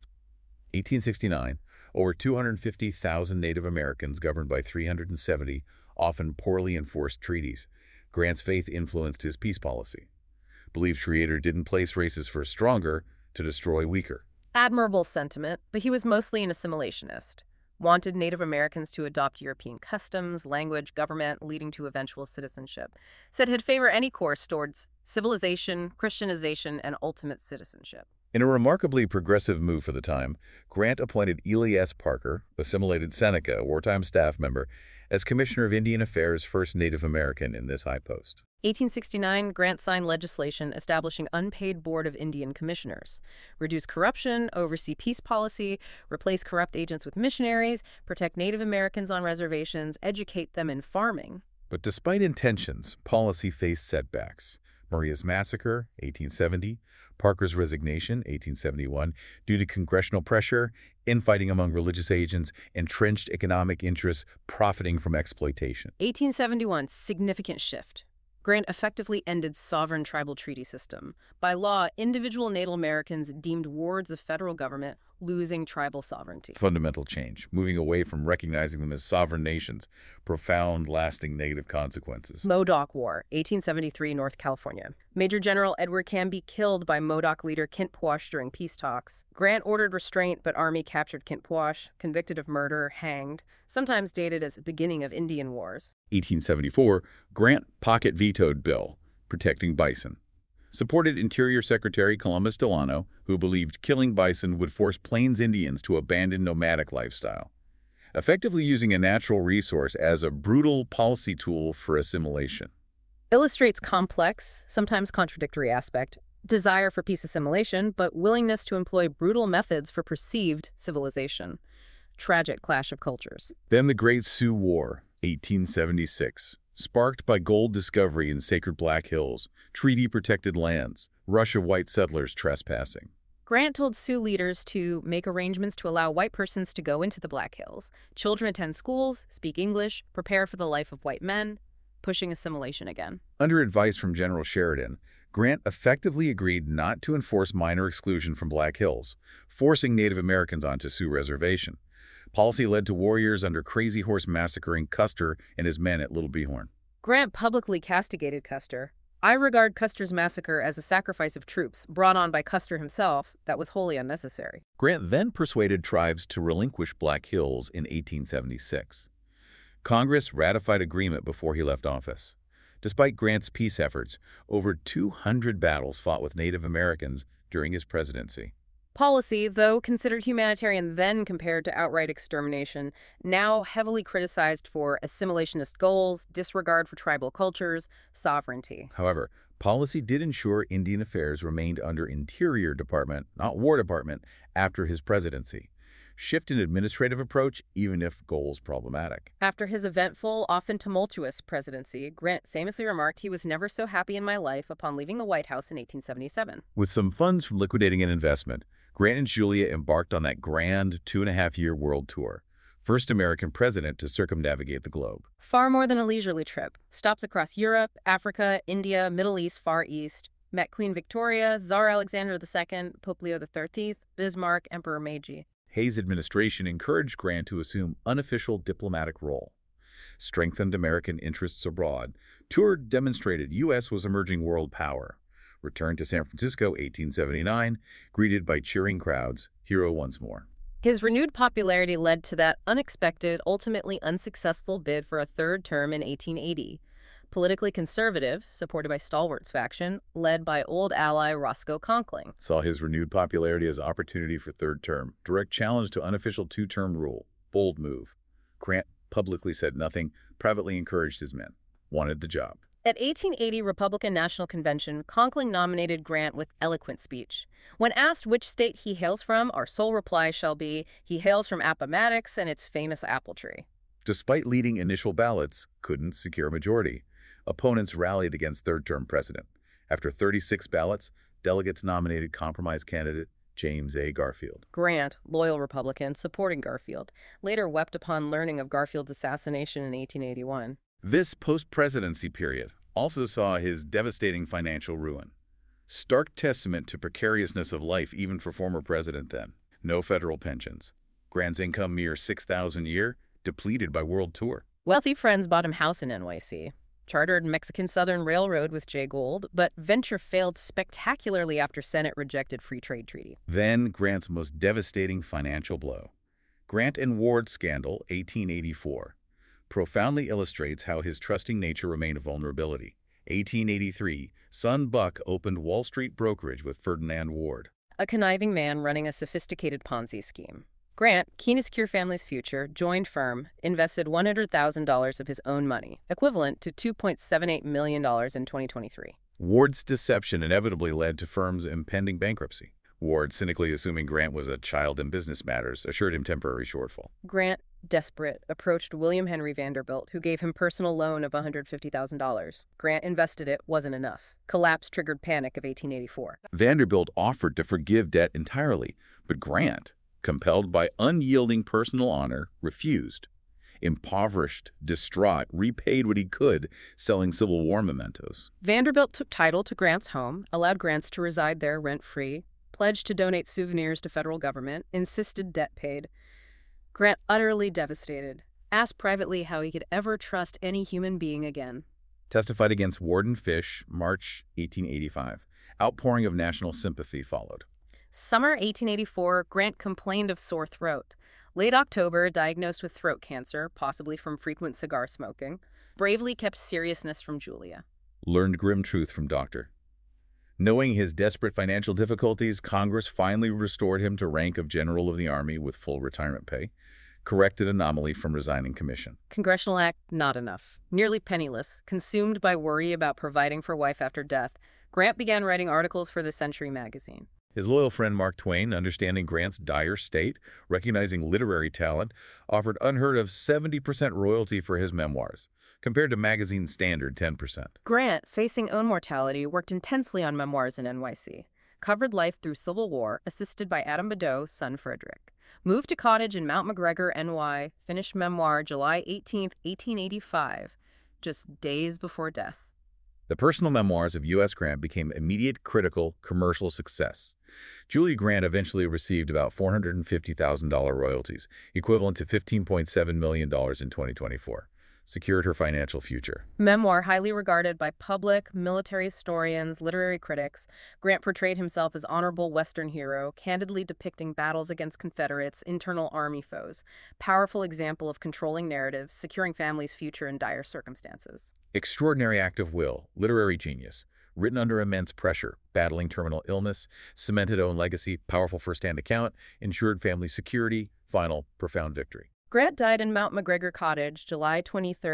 B: 1869, over 250,000 Native Americans governed by 370, often poorly enforced treaties. Grant's faith influenced his peace policy. Believed Creator didn't place races first stronger to destroy weaker.
A: Admirable sentiment, but he was mostly an assimilationist. Wanted Native Americans to adopt European customs, language, government, leading to eventual citizenship. Said he'd favor any course towards civilization, Christianization, and ultimate citizenship.
B: In a remarkably progressive move for the time, Grant appointed Ely S. Parker, assimilated Seneca, a wartime staff member, as Commissioner of Indian Affairs, first Native American in this high post.
A: 1869, Grant signed legislation establishing unpaid Board of Indian Commissioners, reduce corruption, oversee peace policy, replace corrupt agents with missionaries, protect Native Americans on reservations, educate them in farming.
B: But despite intentions, policy faced setbacks. Maria's Massacre, 1870, Parker's resignation, 1871, due to congressional pressure, infighting among religious agents, entrenched economic interests profiting from exploitation.
A: 1871, significant shift. Grant effectively ended sovereign tribal treaty system. By law, individual Native Americans deemed wards of federal government losing tribal sovereignty.
B: Fundamental change, moving away from recognizing them as sovereign nations, profound, lasting negative consequences.
A: Modoc War, 1873, North California. Major General Edward Canby killed by Modoc leader Kint Quash during peace talks. Grant ordered restraint, but Army captured Kint Quash, convicted of murder, hanged, sometimes dated as the beginning of Indian Wars.
B: 1874, Grant pocket vetoed bill protecting bison. Supported Interior Secretary Columbus Delano, who believed killing bison would force Plains Indians to abandon nomadic lifestyle, effectively using a natural resource as a brutal policy tool for assimilation.
A: Illustrates complex, sometimes contradictory aspect, desire for peace assimilation, but willingness to employ brutal methods for perceived civilization. Tragic clash of cultures.
B: Then the Great Sioux War, 1876. Sparked by gold discovery in sacred Black Hills, treaty-protected lands, rush of white settlers trespassing.
A: Grant told Sioux leaders to make arrangements to allow white persons to go into the Black Hills. Children attend schools, speak English, prepare for the life of white men, pushing assimilation again.
B: Under advice from General Sheridan, Grant effectively agreed not to enforce minor exclusion from Black Hills, forcing Native Americans onto Sioux Reservation. Policy led to warriors under Crazy Horse massacring Custer and his men at Little Bighorn.
A: Grant publicly castigated Custer. I regard Custer's massacre as a sacrifice of troops brought on by Custer himself that was wholly unnecessary.
B: Grant then persuaded tribes to relinquish Black Hills in 1876. Congress ratified agreement before he left office. Despite Grant's peace efforts, over 200 battles fought with Native Americans during his presidency.
A: Policy, though considered humanitarian then compared to outright extermination, now heavily criticized for assimilationist goals, disregard for tribal cultures, sovereignty.
B: However, policy did ensure Indian affairs remained under Interior Department, not War Department, after his presidency. Shift in administrative approach, even if goals problematic.
A: After his eventful, often tumultuous presidency, Grant famously remarked he was never so happy in my life upon leaving the White House in 1877.
B: With some funds from liquidating an investment, Grant and Julia embarked on that grand 2.5-year world tour, first American president to circumnavigate the globe.
A: Far more than a leisurely trip. Stops across Europe, Africa, India, Middle East, Far East. Met Queen Victoria, Tsar Alexander II, Pope Leo XIII, Bismarck, Emperor Meiji.
B: Hay's administration encouraged Grant to assume unofficial diplomatic role. Strengthened American interests abroad. Tour demonstrated U.S. was emerging world power. Returned to San Francisco, 1879, greeted by cheering crowds, hero once more.
A: His renewed popularity led to that unexpected, ultimately unsuccessful bid for a third term in 1880. Politically conservative, supported by Stalwart's faction, led by old ally Roscoe Conkling.
B: Saw his renewed popularity as opportunity for third term, direct challenge to unofficial two-term rule, bold move. Grant publicly said nothing, privately encouraged his men. Wanted the job.
A: At 1880 Republican National Convention, Conkling nominated Grant with eloquent speech. When asked which state he hails from, our sole reply shall be, he hails from Appomattox and its famous apple tree.
B: Despite leading initial ballots, couldn't secure a majority. Opponents rallied against third-term precedent. After 36 ballots, delegates nominated compromise candidate James A. Garfield.
A: Grant, loyal Republican, supporting Garfield, later wept upon learning of Garfield's assassination in 1881.
B: This post-presidency period also saw his devastating financial ruin. Stark testament to precariousness of life even for former president then. No federal pensions. Grant's income mere $6,000 a year, depleted by world tour.
A: Wealthy friends bought him house in NYC. Chartered Mexican Southern Railroad with Jay Gould, but venture failed spectacularly after Senate rejected free trade treaty.
B: Then Grant's most devastating financial blow. Grant and Ward scandal, 1884. Profoundly illustrates how his trusting nature remained a vulnerability. 1883, son Buck opened Wall Street brokerage with Ferdinand Ward.
A: A conniving man running a sophisticated Ponzi scheme. Grant, keen to secure family's future, joined firm, invested $100,000 of his own money, equivalent to $2.78 million in 2023.
B: Ward's deception inevitably led to firm's impending bankruptcy. Ward, cynically assuming Grant was a child in business matters, assured him temporary shortfall.
A: Grant, desperate, approached William Henry Vanderbilt, who gave him personal loan of $150,000. Grant invested it, wasn't enough. Collapse triggered Panic of 1884.
B: Vanderbilt offered to forgive debt entirely, but Grant, compelled by unyielding personal honor, refused. Impoverished, distraught, repaid what he could, selling Civil War mementos.
A: Vanderbilt took title to Grant's home, allowed Grants to reside there rent-free, pledged to donate souvenirs to federal government, insisted debt paid. Grant, utterly devastated, asked privately how he could ever trust any human being again.
B: Testified against Warden Fish, March 1885. Outpouring of national sympathy followed.
A: Summer 1884, Grant complained of sore throat. Late October, diagnosed with throat cancer, possibly from frequent cigar smoking. Bravely kept seriousness from Julia.
B: Learned grim truth from doctor. Knowing his desperate financial difficulties, Congress finally restored him to rank of General of the Army with full retirement pay. Corrected anomaly from resigning commission.
A: Congressional act, not enough. Nearly penniless, consumed by worry about providing for wife after death, Grant began writing articles for the Century magazine.
B: His loyal friend Mark Twain, understanding Grant's dire state, recognizing literary talent, offered unheard of 70% royalty for his memoirs, compared to magazine standard 10%.
A: Grant, facing own mortality, worked intensely on memoirs in NYC. Covered life through Civil War, assisted by Adam Badeau, son Frederick. Moved to cottage in Mount McGregor, NY, finished memoir July 18, 1885, just days before death.
B: The personal memoirs of U.S. Grant became immediate critical commercial success. Julia Grant eventually received about $450,000 royalties, equivalent to $15.7 million in 2024. Secured her financial future.
A: Memoir highly regarded by public, military historians, literary critics, Grant portrayed himself as honorable Western hero, candidly depicting battles against Confederates, internal Army foes. Powerful example of controlling narratives, securing families' future in dire circumstances.
B: Extraordinary act of will, literary genius. Written under immense pressure, battling terminal illness, cemented own legacy, powerful first-hand account, ensured family security, final, profound victory.
A: Grant died in Mount McGregor Cottage, July 23,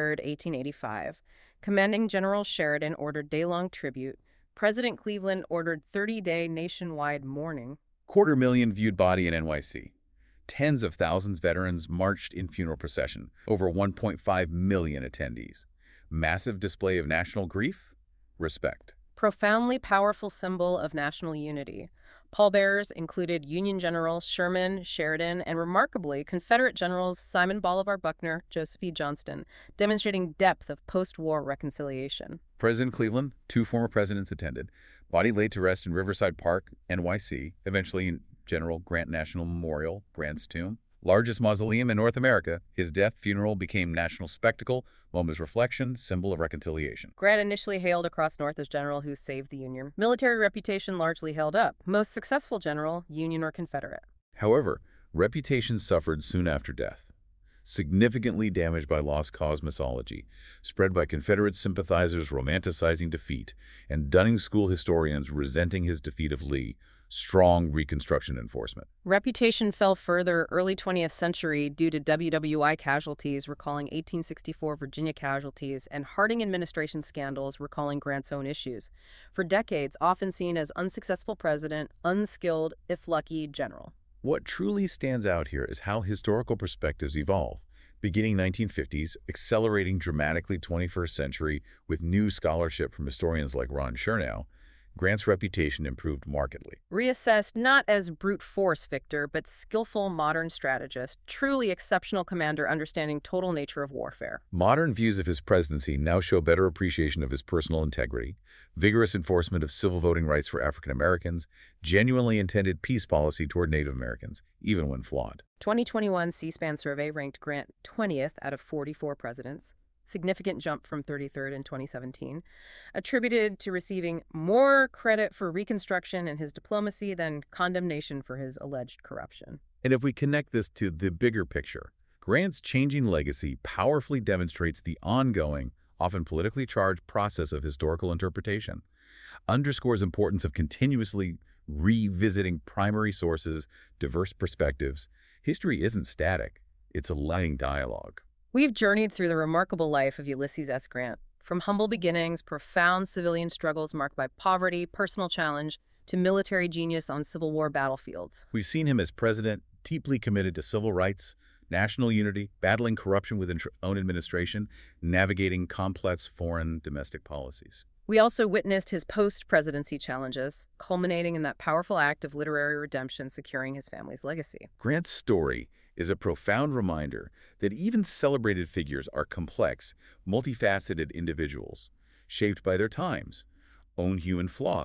A: 1885. Commanding General Sheridan ordered day-long tribute. President Cleveland ordered 30-day nationwide mourning.
B: 250,000 viewed body in NYC. Tens of thousands veterans marched in funeral procession. Over 1.5 million attendees. Massive display of national grief, respect.
A: Profoundly powerful symbol of national unity. Pallbearers included Union Generals Sherman, Sheridan, and remarkably, Confederate Generals Simon Bolivar Buckner, Joseph E. Johnston, demonstrating depth of post-war reconciliation.
B: President Cleveland, 2 former presidents attended. Body laid to rest in Riverside Park, NYC, eventually in General Grant National Memorial, Grant's tomb. Largest mausoleum in North America, his death funeral became national spectacle, moment of reflection, symbol of reconciliation.
A: Grant initially hailed across North as general who saved the Union. Military reputation largely held up. Most successful general, Union or Confederate.
B: However, reputation suffered soon after death. Significantly damaged by lost cause mythology, spread by Confederate sympathizers romanticizing defeat, and Dunning School historians resenting his defeat of Lee. Strong Reconstruction enforcement.
A: Reputation fell further early 20th century due to WWI casualties recalling 1864 Virginia casualties and Harding administration scandals recalling Grant's own issues. For decades, often seen as unsuccessful president, unskilled, if lucky, general.
B: What truly stands out here is how historical perspectives evolve. Beginning 1950s, accelerating dramatically 21st century with new scholarship from historians like Ron Chernow, Grant's reputation improved markedly.
A: Reassessed not as brute force victor, but skillful modern strategist, truly exceptional commander understanding total nature of warfare.
B: Modern views of his presidency now show better appreciation of his personal integrity, vigorous enforcement of civil voting rights for African Americans, genuinely intended peace policy toward Native Americans, even when flawed.
A: 2021 C-SPAN survey ranked Grant 20th out of 44 presidents. Significant jump from 33rd in 2017, attributed to receiving more credit for Reconstruction and his diplomacy than condemnation for his alleged corruption.
B: And if we connect this to the bigger picture, Grant's changing legacy powerfully demonstrates the ongoing, often politically charged process of historical interpretation, underscores importance of continuously revisiting primary sources, diverse perspectives. History isn't static, it's a living dialogue.
A: We've journeyed through the remarkable life of Ulysses S. Grant, from humble beginnings, profound civilian struggles marked by poverty, personal challenge, to military genius on Civil War battlefields.
B: We've seen him as president, deeply committed to civil rights, national unity, battling corruption within his own administration, navigating complex foreign domestic policies.
A: We also witnessed his post-presidency challenges, culminating in that powerful act of literary redemption securing his family's legacy.
B: Grant's story is a profound reminder that even celebrated figures are complex, multifaceted individuals, shaped by their times, own human flaws,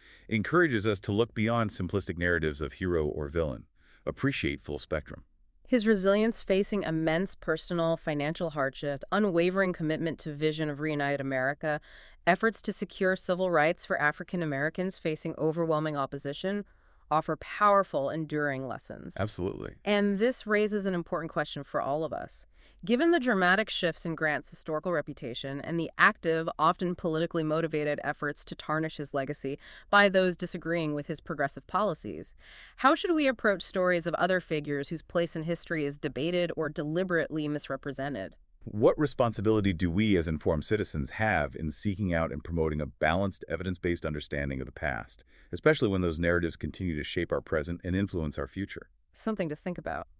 B: encourages us to look beyond simplistic narratives of hero or villain, appreciate full spectrum.
A: His resilience facing immense personal, financial hardship, unwavering commitment to vision of reunited America, efforts to secure civil rights for African Americans facing overwhelming opposition offer powerful, enduring lessons.
B: Absolutely.
A: And this raises an important question for all of us. Given the dramatic shifts in Grant's historical reputation and the active, often politically motivated efforts to tarnish his legacy by those disagreeing with his progressive policies, how should we approach stories of other figures whose place in history is debated or deliberately misrepresented?
B: What responsibility do we as informed citizens have in seeking out and promoting a balanced, evidence-based understanding of the past, especially when those narratives continue to shape our present and influence our future?
A: Something to think about.